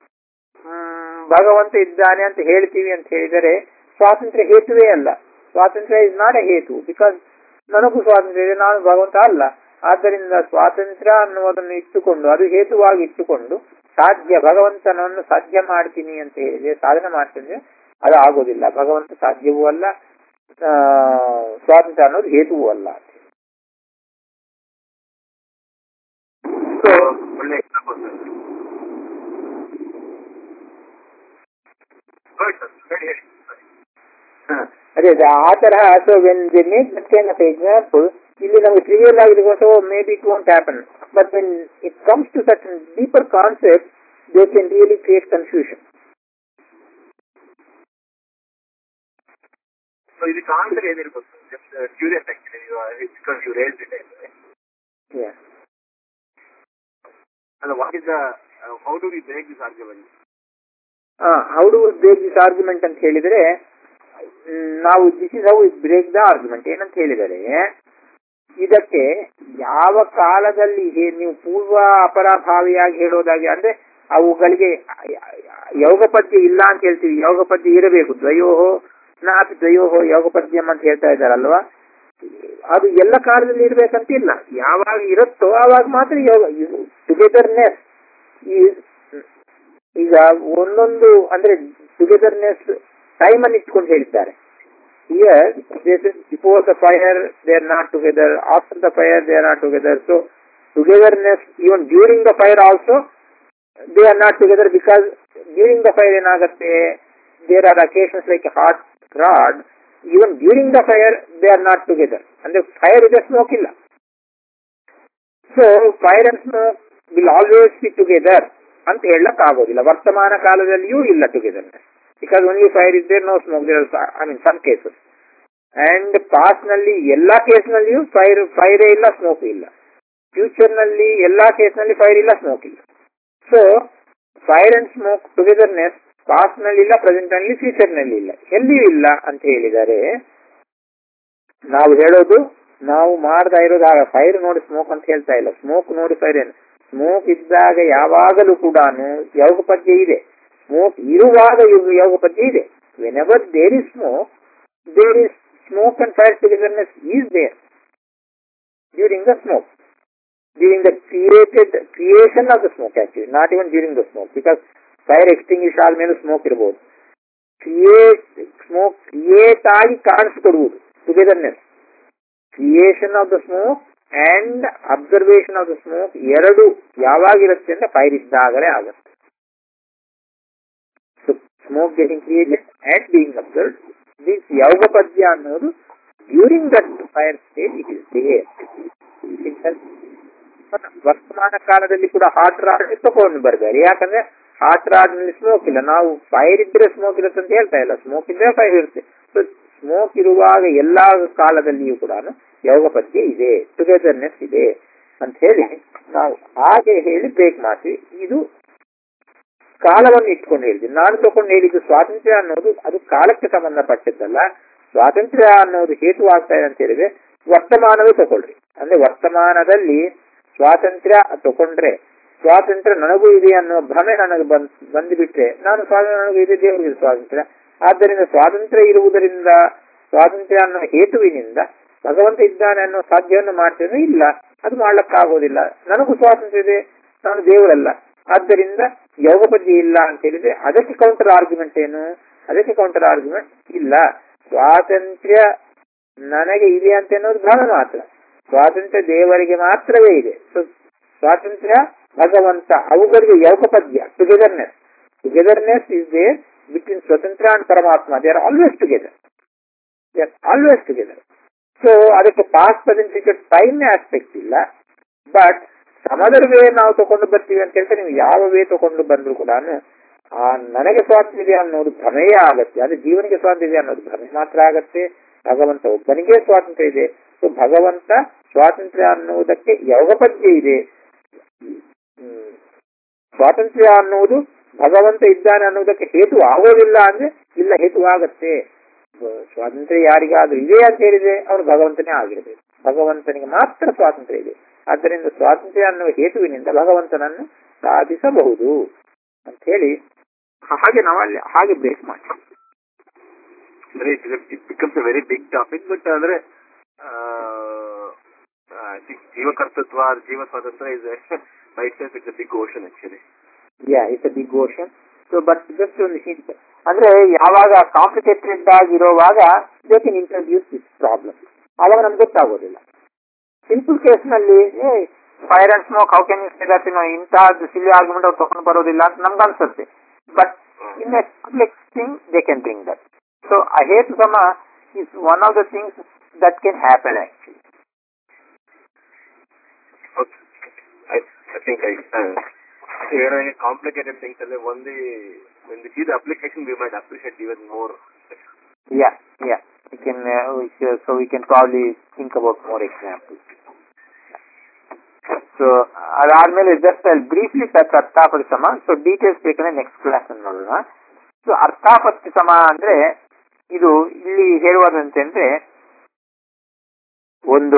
ಭಗವಂತ ಇದ್ದಾನೆ ಅಂತ ಹೇಳ್ತೀವಿ ಅಂತ ಹೇಳಿದರೆ ಸ್ವಾತಂತ್ರ್ಯ ಹೇತುವೇ ಅಲ್ಲ. ಸ್ವಾತಂತ್ರ್ಯ ಇಸ್ ನಾಟ್ ಎ ಹೇತು, ಬಿಕಾಸ್ ನನಗೂ ಸ್ವಾತಂತ್ರ್ಯ ಇದೆ, ನಾನು ಭಗವಂತ ಅಲ್ಲ. ಆದ್ದರಿಂದ ಸ್ವಾತಂತ್ರ್ಯ ಅನ್ನುವುದನ್ನು ಇಟ್ಟುಕೊಂಡು, ಅದು ಹೇತುವಾಗಿ ಇಟ್ಟುಕೊಂಡು ಸಾಧ್ಯ, ಭಗವಂತನನ್ನು ಸಾಧ್ಯ ಮಾಡ್ತೀನಿ ಅಂತ ಹೇಳಿದ್ರೆ, ಸಾಧನೆ ಮಾಡ್ತೀನಿ, ಅದು ಆಗೋದಿಲ್ಲ. ಭಗವಂತ ಸಾಧ್ಯವೂ ಅಲ್ಲ, ಸ್ವಾತಂತ್ರ್ಯ ಅನ್ನೋದು ಹೇತುವೂ ಅಲ್ಲ. ಒಳ್ಳೆ ಅದೇ ಆ ತರಹ. So when they make that kind of example, ಇಲ್ಲಿ ನಮಗೆ ಟ್ರಿವಿಯಲ್ ಆಗಿದೆಗೋಸ್ಕರ maybe it won't happen, but when it comes to such deeper concept, they can really create confusion. So ಇದಕ್ಕೆ ಆನ್ಸರ್ ಏನಿರ್ಬೋದು? Just curious actually, because you raised it. ಅಲ್ಲ, what is the how do we break this argument? How do break this argument ಅಂತ ಹೇಳಿದರೆ, ನಾವು this is how break the argument ಏನಂತ ಹೇಳಿದರೆ, ಇದಕ್ಕೆ ಯಾವ ಕಾಲದಲ್ಲಿ ನೀವು ಪೂರ್ವ ಅಪರಾಭಾವಿಯಾಗಿ ಹೇಳೋದಾಗಿ, ಅಂದ್ರೆ ಅವುಗಳಿಗೆ ಯೋಗಪದ್ಯ ಇಲ್ಲ ಅಂತ ಹೇಳ್ತೀವಿ, ಯೋಗಪದ್ಯ ಇರಬೇಕು. ದ್ವಯೋಹೋ ನಾಪಿ ದ್ವಯೋಹೋ ಯೋಗಪದ್ಯಂ ಅಂತ ಹೇಳ್ತಾ ಇದ್ದಾರಲ್ವಾ, ಅದು ಎಲ್ಲ ಕಾಲದಲ್ಲಿ ಇರ್ಬೇಕಂತಿಲ್ಲ. ಯಾವಾಗ ಇರುತ್ತೋ ಆವಾಗ ಮಾತ್ರ ಯೋಗ ಟುಗೆದರ್ನೆಸ್. ಈಗ ಒಂದೊಂದು ಅಂದ್ರೆ ಟುಗೆದರ್ನೆಸ್ ಟೈಮ್ ಅನ್ನು ಇಟ್ಕೊಂಡು ಹೇಳಿದ್ದಾರೆ. Here, this is before the fire, they are not together. After the fire, they are not together. So, togetherness, even during the fire also, they are not together, because during the fire, there are occasions like a hot rod. Even during the fire, they are not together. And the fire is a smoke illa. So, fire and smoke will always be together. ಅಂತ ಹೇಳಕ್ ಆಗೋದಿಲ್ಲ. ವರ್ತಮಾನ ಕಾಲದಲ್ಲಿಯೂ ಇಲ್ಲ togetherness. Because only fire is there, no smoke. There are, some cases. And past ನಲ್ಲಿ ಎಲ್ಲಾ case ನಲ್ಲಿಯೂ fire ಇಲ್ಲ, ಸ್ಮೋಕ್ ಇಲ್ಲ. ಫ್ಯೂಚರ್ ನಲ್ಲಿ ಎಲ್ಲಾ ಕೇಸ್ ನಲ್ಲಿ ಫೈರ್ ಇಲ್ಲ, ಸ್ಮೋಕ್ ಇಲ್ಲ. So fire and smoke togetherness past ನಲ್ಲಿ ಇಲ್ಲ, ಪ್ರೆಸೆಂಟ್ ನಲ್ಲಿ, ಫ್ಯೂಚರ್ ನಲ್ಲಿ ಇಲ್ಲ, ಎಲ್ಲಿಯೂ ಇಲ್ಲ ಅಂತ ಹೇಳಿದರೆ, ನಾವು ಹೇಳೋದು ನಾವು ಮಾಡ್ತಾ ಇರೋದು ಆಗ ಫೈರ್ ನೋಡಿ ಸ್ಮೋಕ್ ಅಂತ ಹೇಳ್ತಾ ಇಲ್ಲ, ಸ್ಮೋಕ್ ನೋಡಿ ಫೈರ್ ಏನು. ಸ್ಮೋಕ್ ಇದ್ದಾಗ ಯಾವಾಗಲೂ ಕೂಡ ಯೋಗಪದ್ಯ ಇದೆ, ಸ್ಮೋಕ್ ಇರುವಾಗ ಯೋಗಪದ್ಯ ಇದೆ. Whenever there is smoke, there is smoke and fire togetherness is there during the smoke, during the creation of the smoke actually, not even during the smoke, because fire extinguish ಆದ್ಮೇಲೆ smoke ಇರಬಹುದು. Smoke create ಆಗಿ ಕಾಣಿಸಿಕೊಡುವುದು togetherness. Creation of the smoke and observation of the smoke ಎರಡು ಯಾವಾಗಿರುತ್ತೆ ಅಂದ್ರೆ fire ಇದ್ದಾಗಲೇ ಆಗುತ್ತೆ. So smoke getting created and being observed, this ಯೋಗಪದ್ಯ ಅನ್ನೋದು during that fire stage it is there. ವರ್ತಮಾನ ಕಾಲದಲ್ಲಿ ಕೂಡ ಹಾಟ್ ರಾಡ್ ತಗೊಂಡು ಬರ್ತಾರೆ, ಯಾಕಂದ್ರೆ ಹಾಟ್ ರಾಡ್ ನಲ್ಲಿ ಸ್ಮೋಕ್ ಇಲ್ಲ. ನಾವು ಫೈರ್ ಇದ್ರೆ ಸ್ಮೋಕ್ ಇರುತ್ತೆ ಅಂತ ಹೇಳ್ತಾ ಇಲ್ಲ, ಸ್ಮೋಕ್ ಇದ್ರೆ ಫೈರ್ ಇರುತ್ತೆ. ಸೊ ಸ್ಮೋಕ್ ಇರುವಾಗ ಎಲ್ಲಾ ಕಾಲದಲ್ಲಿಯೂ ಕೂಡ ಯೋಗಪದ್ಯ ಇದೆ, ಟುಗೆದರ್ನೆಸ್ ಇದೆ ಅಂತ ಹೇಳಿ ನಾವು ಹಾಗೆ ಹೇಳಿ ಬ್ರೇಕ್ ಮಾಡ್ತೀವಿ. ಇದು ಕಾಲವನ್ನು ಇಟ್ಕೊಂಡು ಹೇಳಿದ್ವಿ. ನಾನು ತಗೊಂಡು ಹೇಳಿದ್ದು ಸ್ವಾತಂತ್ರ್ಯ ಅನ್ನೋದು ಅದು ಕಾಲಕ್ಕೆ ಸಂಬಂಧಪಟ್ಟಿದ್ದಲ್ಲ. ಸ್ವಾತಂತ್ರ್ಯ ಅನ್ನೋದು ಹೇತುವಾಗ್ತಾ ಇದೆ ಅಂತ ಹೇಳಿದ್ರೆ ವರ್ತಮಾನವೇ ತಗೊಳ್ರಿ. ಅಂದ್ರೆ ವರ್ತಮಾನದಲ್ಲಿ ಸ್ವಾತಂತ್ರ್ಯ ತಗೊಂಡ್ರೆ ಸ್ವಾತಂತ್ರ್ಯ ನನಗೂ ಇದೆ ಅನ್ನೋ ಭ್ರಮೆ ನನಗೆ ಬಂದುಬಿಟ್ರೆ ನಾನು ಸ್ವಾತಂತ್ರ್ಯ ನನಗೂ ಇದೆ, ದೇವರಿಗೆ ಸ್ವಾತಂತ್ರ್ಯ. ಆದ್ದರಿಂದ ಸ್ವಾತಂತ್ರ್ಯ ಇರುವುದರಿಂದ, ಸ್ವಾತಂತ್ರ್ಯ ಅನ್ನೋ ಹೇತುವಿನಿಂದ ಭಗವಂತ ಇದ್ದಾನೆ ಅನ್ನೋ ಸಾಧ್ಯವನ್ನು ಮಾಡ್ತೇನೆ ಇಲ್ಲ, ಅದು ಮಾಡ್ಲಕ್ಕಾಗೋದಿಲ್ಲ. ನನಗೂ ಸ್ವಾತಂತ್ರ್ಯ ಇದೆ, ನಾನು ದೇವರಲ್ಲ, ಆದ್ದರಿಂದ ಯೋಗಪದ್ಯ ಇಲ್ಲ ಅಂತ ಹೇಳಿದ್ರೆ ಅದಕ್ಕೆ ಕೌಂಟರ್ ಆರ್ಗ್ಯುಮೆಂಟ್ ಏನು? ಅದಕ್ಕೆ ಕೌಂಟರ್ ಆರ್ಗ್ಯುಮೆಂಟ್ ಇಲ್ಲ. ಸ್ವಾತಂತ್ರ್ಯ ನನಗೆ ಇದೆ ಅಂತ ಅನ್ನೋದು ಭ್ರಮೆ ಮಾತ್ರ, ಸ್ವಾತಂತ್ರ್ಯ ದೇವರಿಗೆ ಮಾತ್ರವೇ ಇದೆ. ಸೊ ಸ್ವಾತಂತ್ರ್ಯ ಭಗವಂತ, ಅವುಗಳಿಗೆ ಯೋಗಪದ್ಯ ಟುಗೆದರ್ನೆಸ್ ಇಸ್ ದೇರ್ ಬಿಟ್ವೀನ್ ಸ್ವತಂತ್ರ ಅಂಡ್ ಪರಮಾತ್ಮ. They are always together. So ಅದಕ್ಕೆ past present future time aspect ಇಲ್ಲ. ಬಟ್ ಸಮದರ್ ವೇ ನಾವು ತಗೊಂಡು ಬರ್ತೀವಿ ಅಂತ ಹೇಳ್ತಾರೆ. ನೀವು ಯಾವ ವೇ ತಗೊಂಡು ಬಂದ್ರು ಕೂಡ ನನಗೆ ಸ್ವಾತಂತ್ರ್ಯ ಇದೆ ಅನ್ನೋದು ಭ್ರಮೆಯೇ ಆಗತ್ತೆ. ಅದು ಜೀವನಿಗೆ ಸ್ವಾತಂತ್ರ್ಯ ಇದೆ ಅನ್ನೋದು ಭ್ರಮೆ ಮಾತ್ರ ಆಗತ್ತೆ. ಭಗವಂತ ಒಬ್ಬನಿಗೆ ಸ್ವಾತಂತ್ರ್ಯ ಇದೆ. ಸೊ ಭಗವಂತ ಸ್ವಾತಂತ್ರ್ಯ ಅನ್ನುವುದಕ್ಕೆ ಯೋಗಪದ್ಯ ಇದೆ. ಸ್ವಾತಂತ್ರ್ಯ ಅನ್ನುವುದು ಭಗವಂತ ಇದ್ದಾನೆ ಅನ್ನುವುದಕ್ಕೆ ಹೇತು ಆಗೋದಿಲ್ಲ ಅಂದ್ರೆ ಇಲ್ಲ, ಹೇತು ಆಗತ್ತೆ. ಸ್ವಾತಂತ್ರ್ಯ ಯಾರಿಗಾದ್ರೂ ಇದೆ ಅಂತ ಹೇಳಿದ್ರೆ ಅವನು ಭಗವಂತನೇ ಆಗಿರಬೇಕು. ಭಗವಂತನಿಗೆ ಮಾತ್ರ ಸ್ವಾತಂತ್ರ್ಯ ಇದೆ. ಆದ್ದರಿಂದ ಸ್ವಾತಂತ್ರ್ಯ ಅನ್ನುವ ಹೇತುವಿನಿಂದ ಭಗವಂತನನ್ನು ಸಾಧಿಸಬಹುದು ಅಂತ ಹೇಳಿ ಹಾಗೆ ನಾವಲ್ಲಿ ಹಾಗೆ ಬ್ರೇಕ್ ಮಾಡಿ. It becomes a very big topic. But ಅಂದ್ರೆ ಜೀವಕರ್ತೃತ್ವ, ಜೀವ ಸ್ವಾತಂತ್ರ್ಯ is by itself it's a big ocean actually. It's a big ocean. So but just ಒಂದು ಹಿಂಟ್ ಅಂದ್ರೆ ಯಾವಾಗ ಕಾಂಪ್ಲಿಕೇಟೆಡ್ ಆಗಿರುವಾಗ they can introduce this problem, ಆವಾಗ ನಮ್ಗೆ ಗೊತ್ತಾಗೋದಿಲ್ಲ. ಸಿಂಪಲ್ ಕೇಸ್ ನಲ್ಲಿ fire and smoke how can you say that ಇಂತಹದ್ದು silly argument ಅವ್ರು ತಗೊಂಡು ಬರೋದಿಲ್ಲ ಅಂತ ನಮ್ಗೆ ಅನ್ಸುತ್ತೆ. But in a complex thing they can bring that. So ಅಹೇತು ಸಮ is one of the things that can happen actually. I think complicated things and when we see the application we might appreciate even more. Yeah. We can so we can probably think about more examples. So ಅದಾದ್ಮೇಲೆ just briefly ಅರ್ಥಾಪತ್ತಿ ಸಮ. So details ಬೇಕಂದ್ರೆ next class ನೋಡೋಣ. So ಅರ್ಥಾಪತ್ತಿ ಸಮ ಅಂದ್ರೆ ಇದು ಇಲ್ಲಿ ಹೇಳುವುದಂತಂದ್ರೆ ಒಂದು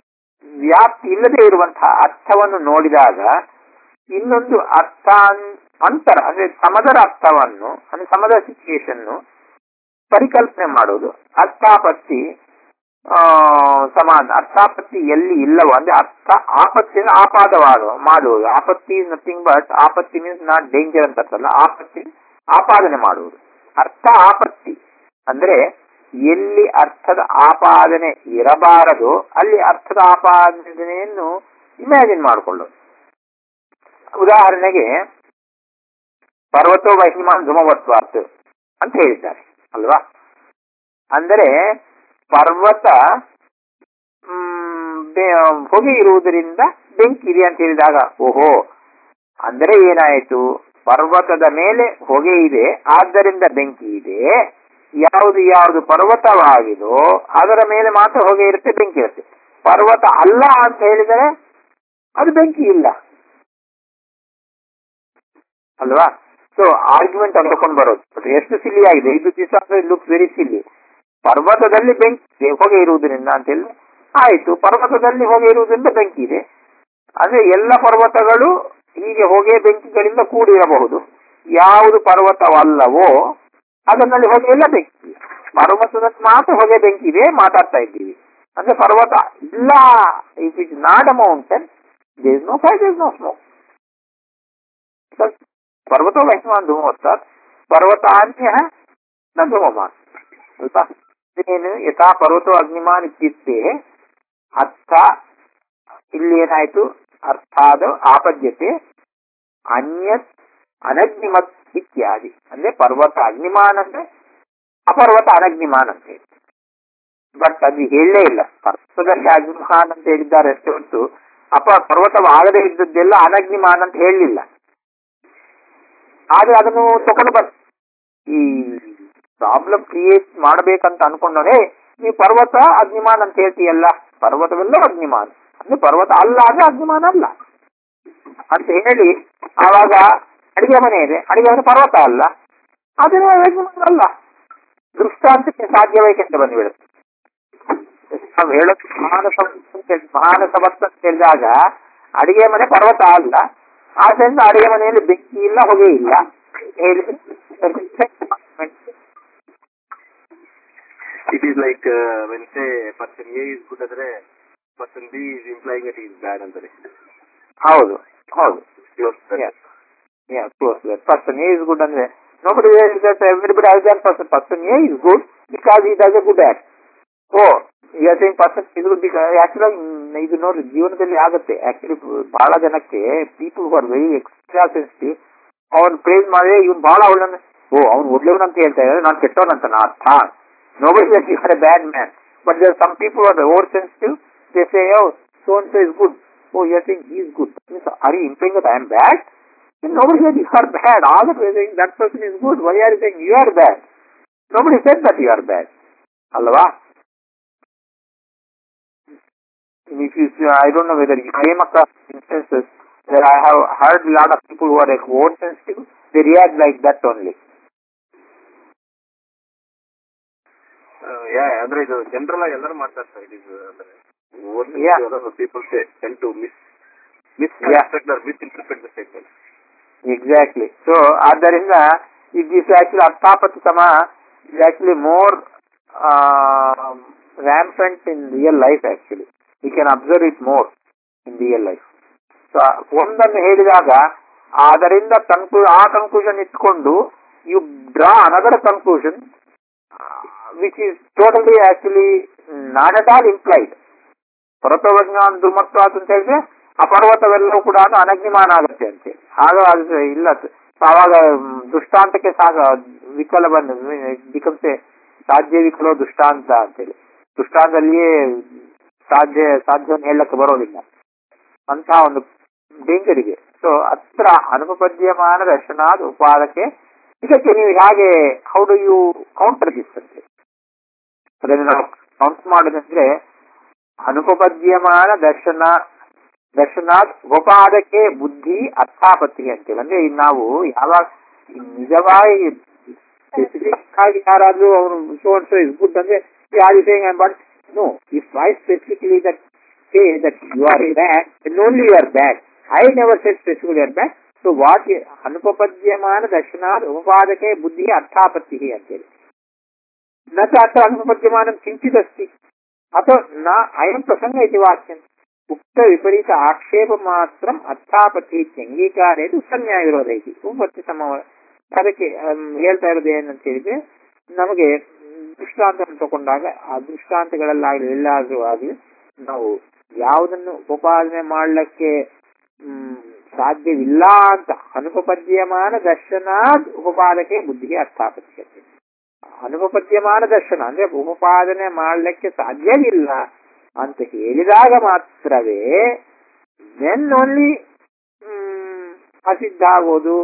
ವ್ಯಾಪ್ತಿ ಇಲ್ಲದೆ ಇರುವಂತಹ ಅರ್ಥವನ್ನು ನೋಡಿದಾಗ ಇನ್ನೊಂದು ಅರ್ಥ ಅಂತರ ಅಂದ್ರೆ ಸಮದರ ಅರ್ಥವನ್ನು ಅಂದ್ರೆ ಸಮದರ ಸಿಚುಯೇಷನ್ ಪರಿಕಲ್ಪನೆ ಮಾಡೋದು. ಅರ್ಥಾಪತ್ತಿ ಸಮಾನ. ಅರ್ಥಾಪತ್ತಿ ಎಲ್ಲಿ ಇಲ್ಲವೋ ಅಂದ್ರೆ ಅರ್ಥ ಆಪತ್ತಿನ ಮಾಡುವುದು. ಆಪತ್ತಿ ಇಸ್ ನಥಿಂಗ್ ಬಟ್ ಆಪತ್ತಿ ಮೀನ್ಸ್ ನಾಟ್ ಡೇಂಜರ್ ಅಂತ ಅರ್ಥಲ್ಲ, ಆಪತ್ತಿ ಆಪಾದನೆ ಮಾಡುವುದು. ಅರ್ಥ ಆಪತ್ತಿ ಅಂದ್ರೆ ಎಲ್ಲಿ ಅರ್ಥದ ಆಪಾದನೆ ಇರಬಾರದು ಅಲ್ಲಿ ಅರ್ಥದ ಆಪಾದನೆಯನ್ನು ಇಮ್ಯಾಜಿನ್ ಮಾಡಿಕೊಳ್ಳೋದು. ಉದಾಹರಣೆಗೆ ಪರ್ವತೋ ವಹಿಮಾನ್ ಧೂಮವತ್ವಾತ್ ಅಂತ ಹೇಳಿದ್ದಾರೆ ಅಲ್ವಾ. ಅಂದರೆ ಪರ್ವತ ಹೊಗೆ ಇರುವುದರಿಂದ ಬೆಂಕಿ ಇದೆ ಅಂತ ಹೇಳಿದಾಗ ಓಹೋ ಅಂದರೆ ಏನಾಯಿತು, ಪರ್ವತದ ಮೇಲೆ ಹೊಗೆ ಇದೆ ಆದ್ದರಿಂದ ಬೆಂಕಿ ಇದೆ. ಯಾವುದು ಪರ್ವತವಾಗಿದೋ ಅದರ ಮೇಲೆ ಮಾತ್ರ ಹೊಗೆ ಇರುತ್ತೆ, ಬೆಂಕಿ ಇರುತ್ತೆ. ಪರ್ವತ ಅಲ್ಲ ಅಂತ ಹೇಳಿದರೆ ಅದು ಬೆಂಕಿ ಇಲ್ಲ ಅಲ್ವಾ. ಸೊ ಆರ್ಗ್ಯುಮೆಂಟ್ ಅಂದುಕೊಂಡು ಬರೋದು ಎಷ್ಟು ಸಿಲ್ಲಿ ಆಗಿದೆ ಇದು. This looks very silly. ಪರ್ವತದಲ್ಲಿ ಬೆಂಕಿ ಹೊಗೆ ಇರುವುದರಿಂದ ಅಂತ ಹೇಳಿ ಆಯ್ತು, ಪರ್ವತದಲ್ಲಿ ಹೊಗೆ ಇರುವುದರಿಂದ ಬೆಂಕಿ ಇದೆ ಅಂದ್ರೆ ಎಲ್ಲ ಪರ್ವತಗಳು ಹೀಗೆ ಹೊಗೆ ಬೆಂಕಿಗಳಿಂದ ಕೂಡಿರಬಹುದು. ಯಾವುದು ಪರ್ವತವಲ್ಲವೋ ಅದರಲ್ಲಿ ಹೊಗೆ ಇಲ್ಲ, ಬೆಂಕಿ. ಪರ್ವತದಲ್ಲಿ ಮಾತ್ರ ಹೊಗೆ ಬೆಂಕಿ ಇದೆ ಮಾತಾಡ್ತಾ ಇದ್ದೀವಿ ಅಂದ್ರೆ ಪರ್ವತ ಇಲ್ಲ. If it not a mountain there is no fire, there is no smoke. ಪರ್ವತ ವಹಿಮಾನ್ ಧೂಮವತ್ವಾತ್ ಪರ್ವತಾನ್ಯ ನ ಧೂಮಮಾನ್ ಅಲ್ವಾ. ಏನು ಯಥಾ ಪರ್ವತೋ ಅಗ್ನಿಮಾನ್ ಇತ್ಯುಕ್ತೆ ಅರ್ಥ ಇಲ್ಲಿ ಏನಾಯ್ತು, ಅರ್ಥಾದ ಆಪದ್ಯತೆ ಅನ್ಯತ್ ಅನಗ್ನಿಮತ್ ಇತ್ಯಾದಿ. ಅಂದ್ರೆ ಪರ್ವತ ಅಗ್ನಿಮಾನ್ ಅಂದ್ರೆ ಅಪರ್ವತ ಅನಗ್ನಿಮಾನ್ ಅಂತ ಹೇಳಿ. ಬಟ್ ಅದು ಹೇಳಲೇ ಇಲ್ಲ. ಪರ್ವತದಲ್ಲಿ ಅಗ್ನಿಮಾನ್ ಅಂತ ಹೇಳಿದ್ದಾರೆ ಅಷ್ಟೇ ಹೊರತು ಪರ್ವತವಾಗದೇ ಇದ್ದದ್ದೆಲ್ಲ ಅನಗ್ನಿಮಾನ್ ಅಂತ ಹೇಳಲಿಲ್ಲ. ಆದ್ರೆ ಅದನ್ನು ತಗೊಂಡು ಈ ಪ್ರಾಬ್ಲಮ್ ಕ್ರಿಯೇಟ್ ಮಾಡಬೇಕಂತ ಅನ್ಕೊಂಡವನೇ ನೀವು ಪರ್ವತ ಅಗ್ನಿಮಾನ್ ಅಂತ ಹೇಳ್ತೀಯಲ್ಲ, ಪರ್ವತವೆಲ್ಲ ಅಗ್ನಿಮಾನ್ ಅಂದ್ರೆ ಪರ್ವತ ಅಲ್ಲ ಅಂದ್ರೆ ಅಗ್ನಿಮಾನ ಅಲ್ಲ ಅಂತ ಹೇಳಿ ಆವಾಗ ಅಡಿಗೆ ಮನೆ ಇದೆ, ಅಡಿಗೆ ಮನೆ ಪರ್ವತ ಅಲ್ಲ ಅದೇನೋ ಅಗ್ನಿಮಾನ ಅಲ್ಲ. ದೃಷ್ಟಾಂತಕ್ಕೆ ಸಾಧ್ಯಬೇಕೆಂತ ಬಂದ್ಬಿಡುತ್ತೆ. ನಾವು ಹೇಳೋದು ಮಹಾನ ಸಮರ್ಥ ಅಂತ ಹೇಳಿದಾಗ ಅಡಿಗೆ ಮನೆ ಪರ್ವತ ಅಲ್ಲ, ಆದ್ದರಿಂದ ಅಡಿಗೆ ಮನೆಯಲ್ಲಿ ಬೆಂಕಿ ಇಲ್ಲ, ಹೊಗೆ ಇಲ್ಲ ಹೇಳಿದ್ರೆ it is like when say person A is good andre person B is implying that he is bad andre. ಹೌದು person A is good ಅಂದ್ರೆ nobody says that everybody has that person A is good because he does a good act. you are saying person is good because actually ಇದು ನೋಡಿ ಜೀವನದಲ್ಲಿ ಆಗುತ್ತೆ. Actually ಬಹಳ ಜನಕ್ಕೆ people who are very extra sensitive ಅವ್ನು praise ಮಾಡಿದ್ರೆ ಇವ್ನು ಬಹಳ ಒಳ್ಳೆ ಅವ್ನು ಒಳ್ಳೆಯವನು ಅಂತ ಹೇಳ್ತಾ ಇದ್ದಾರೆ, ನಾನು ಕೆಟ್ಟವನಂತ ಅರ್ಥ. Nobody says you are a bad man. But there are some people who are oversensitive. They say, oh, so-and-so is good. Oh, you are saying he is good. Are you implying that I am bad? Then nobody says you are bad. All the people are saying that person is good. Why are you saying you are bad? Nobody said that you are bad. Alva? If you, I don't know whether you came across instances where I have heard a lot of people who are like oversensitive. They react like that only. ಅಂದ್ರೆ ಇದು general ಆಗಿ ಎಲ್ಲರೂ ಮಾಡ್ತಾರೆ sir. It is people tend to misinterpret the statement. Exactly. So ಆದ್ದರಿಂದ it is actually ಅರ್ಥಾಪತ್ತಿ ಸಮ is actually more rampant in real life actually. We can observe it more in real life. So ಒಂದನ್ನು ಹೇಳಿದಾಗ ಅದರಿಂದ ಆ conclusion ಇಟ್ಕೊಂಡು you draw another conclusion which is totally actually not at all implied. ಪರ್ವತವಜ್ಞಾನ ಧೂಮತ್ವಾತ್ ಅಂತ ಹೇಳಿದ್ರೆ ಆ ಪರ್ವತವೆಲ್ಲವೂ ಕೂಡ ಅನಗ್ನಿಮಾನ ಆಗುತ್ತೆ ಅಂತೆ. ಆಗ ಅದು ಇಲ್ಲ, ಆವಾಗ ದೃಷ್ಟಾಂತಕ್ಕೆ ವಿಕಲ ಬಂದ ಬಿಕಮ್ಸೆ ಸಾಧ್ಯ ವಿಕಲೋ ದೃಷ್ಟಾಂತ ಅಂತೇಳಿ ದೃಷ್ಟಾಂತದಲ್ಲಿಯೇ ಸಾಧ್ಯವನ್ನು ಹೇಳಕ್ಕೆ ಬರೋದಿಲ್ಲ ಅಂತ ಒಂದು ಡೇಂಜರ್ ಇದೆ. ಸೊ ಅತ್ರ ಅನುಪಪದ್ಯಮಾನ ದರ್ಶನಾದ ಉಪಾದಕ್ಕೆ ಇದಕ್ಕೆ ನೀವು ಹೇಗೆ how do you counter this ಅಂತೆ ಅದನ್ನು ನಾವು ಕೌಂಟ್ ಮಾಡೋದಂದ್ರೆ ಅನುಪಪದ್ಯಮಾನ ದರ್ಶನಾತ್ ಉಪಪಾದಕ್ಕೆ ಬುದ್ಧಿ ಅರ್ಥಾಪತ್ತಿ ಅಂತೇಳಿ. ಅಂದ್ರೆ ನಾವು ಯಾವಾಗ ನಿಜವಾಗಿ ಸ್ಪೆಸಿಫಿಕ್ ಆಗಿ ಯಾರಾದ್ರೂ ಅವನು ಸೋ ಇಸ್ ಗುಡ್ ಅಂದ್ರೆ ಯಾರು saying but no if I specifically that say that you are bad, then only you are bad. I never said specifically you are bad, so so what ಅನುಪಪದ್ಯಮಾನ ದರ್ಶನಾತ್ ಉಪಪಾದಕೆ ಬುದ್ಧಿ ಅರ್ಥಾಪತ್ತಿ ಅಂತೇಳಿ ನ ಚಾತ್ರ ಅನುಪಪದ್ಯಮಾನಂ ಕಿಂಚಿದಸ್ತಿ ಅಥವಾ ನ ಅಯಂ ಪ್ರಸಂಗ ಇತಿ ವಾಕ್ಯಂ ಉಕ್ತ ವಿಪರೀತ ಆಕ್ಷೇಪ ಮಾತ್ರ ಅರ್ಥಾಪತ್ತಿ ಅಂಗೀಕಾರ ಇದು ಉತ್ತನ್ಯಾಯ ವಿರೋಧ ಐತಿ ಉಪಪತ್ತಿ ಅದಕ್ಕೆ ಹೇಳ್ತಾ ಇರೋದು ಏನಂತ ಹೇಳಿದ್ರೆ ನಮಗೆ ದೃಷ್ಟಾಂತವನ್ನು ತಗೊಂಡಾಗ ಆ ದೃಷ್ಟಾಂತಗಳಲ್ಲಾಗಲಿ ಎಲ್ಲಾದ್ರೂ ಆಗಲಿ ನಾವು ಯಾವುದನ್ನು ಉಪಪಾದನೆ ಮಾಡ್ಲಿಕ್ಕೆ ಸಾಧ್ಯವಿಲ್ಲ ಅಂತ ಅನುಪಪದ್ಯಮಾನ ದರ್ಶನಾದ್ ಉಪಪಾದಕೆ ಬುದ್ಧಿಗೆ ಅರ್ಥಾಪತ್ತಿ ಅಂತ. ಅನುಪಪದ್ಯಮಾನ ದರ್ಶನ ಅಂದ್ರೆ ಉಪಪಾದನೆ ಮಾಡ್ಲಿಕ್ಕೆ ಸಾಧ್ಯವಿಲ್ಲ ಅಂತ ಹೇಳಿದಾಗ ಮಾತ್ರವೇ ದೆನ್ ಓನ್ಲಿ ಅಸಿದ್ಧ ಆಗೋದು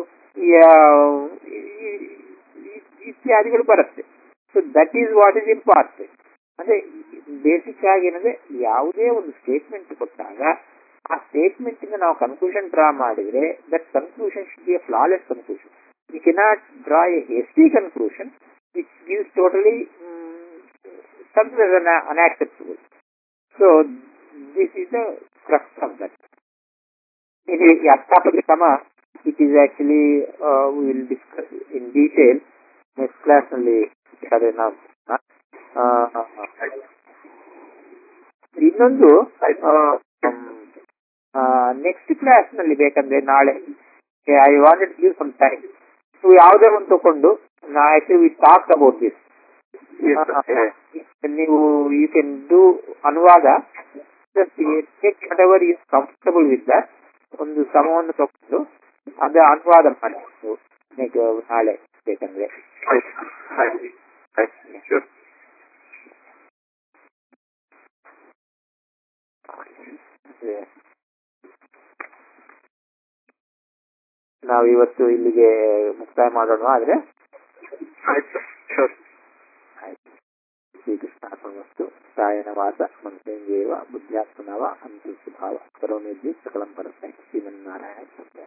ಇತ್ಯಾದಿಗಳು ಬರುತ್ತೆ. So that is what is important. ಅಂದ್ರೆ ಬೇಸಿಕ್ ಆಗಿ ಏನಂದ್ರೆ ಯಾವುದೇ ಒಂದು ಸ್ಟೇಟ್ಮೆಂಟ್ ಕೊಟ್ಟಾಗ ಆ ಸ್ಟೇಟ್ಮೆಂಟ್ ಇಂದ ನಾವು ಕನ್ಕ್ಲೂಷನ್ ಡ್ರಾ ಮಾಡಿದ್ರೆ that conclusion should be a flawless conclusion. We cannot draw a hasty conclusion which gives totally something as unacceptable. So this is the crux of that. In Yastapati Sama, it is actually we will discuss in detail next class only. ಇನ್ನೊಂದು next class ನಲ್ಲಿ ಬೇಕಂದ್ರೆ ನಾಳೆ I wanted give some time ಯಾವುದೇ ಒಂದು ತಗೊಂಡು actually we talk about this. ನೀವು you can do ಅನುವಾದ, take whatever is comfortable with that. ಒಂದು ಸಮವನ್ನು ತಗೊಂಡು ಅದ ಅನುವಾದ ಮಾಡಿ ನಾಳೆ ಬೇಕಂದ್ರೆ. ನಾವು ಇವತ್ತು ಇಲ್ಲಿಗೆ ಮುಕ್ತಾಯ ಮಾಡೋಣ. ಆದ್ರೆ ಶ್ರೀಕೃಷ್ಣಾರ್ಪಣಮಸ್ತು. ಸಾಯನ ವಾಸ ಮಂತ್ರೇಂಜೇವ ಬುದ್ಧ್ಯಾತ್ಮನವ ಅಂತಸ್ವಭಾವ ಕರೋಮಿ ಸಕಲಂ ಪರಸ್ಮೈ ಶ್ರೀಮನ್ನಾರಾಯಣ.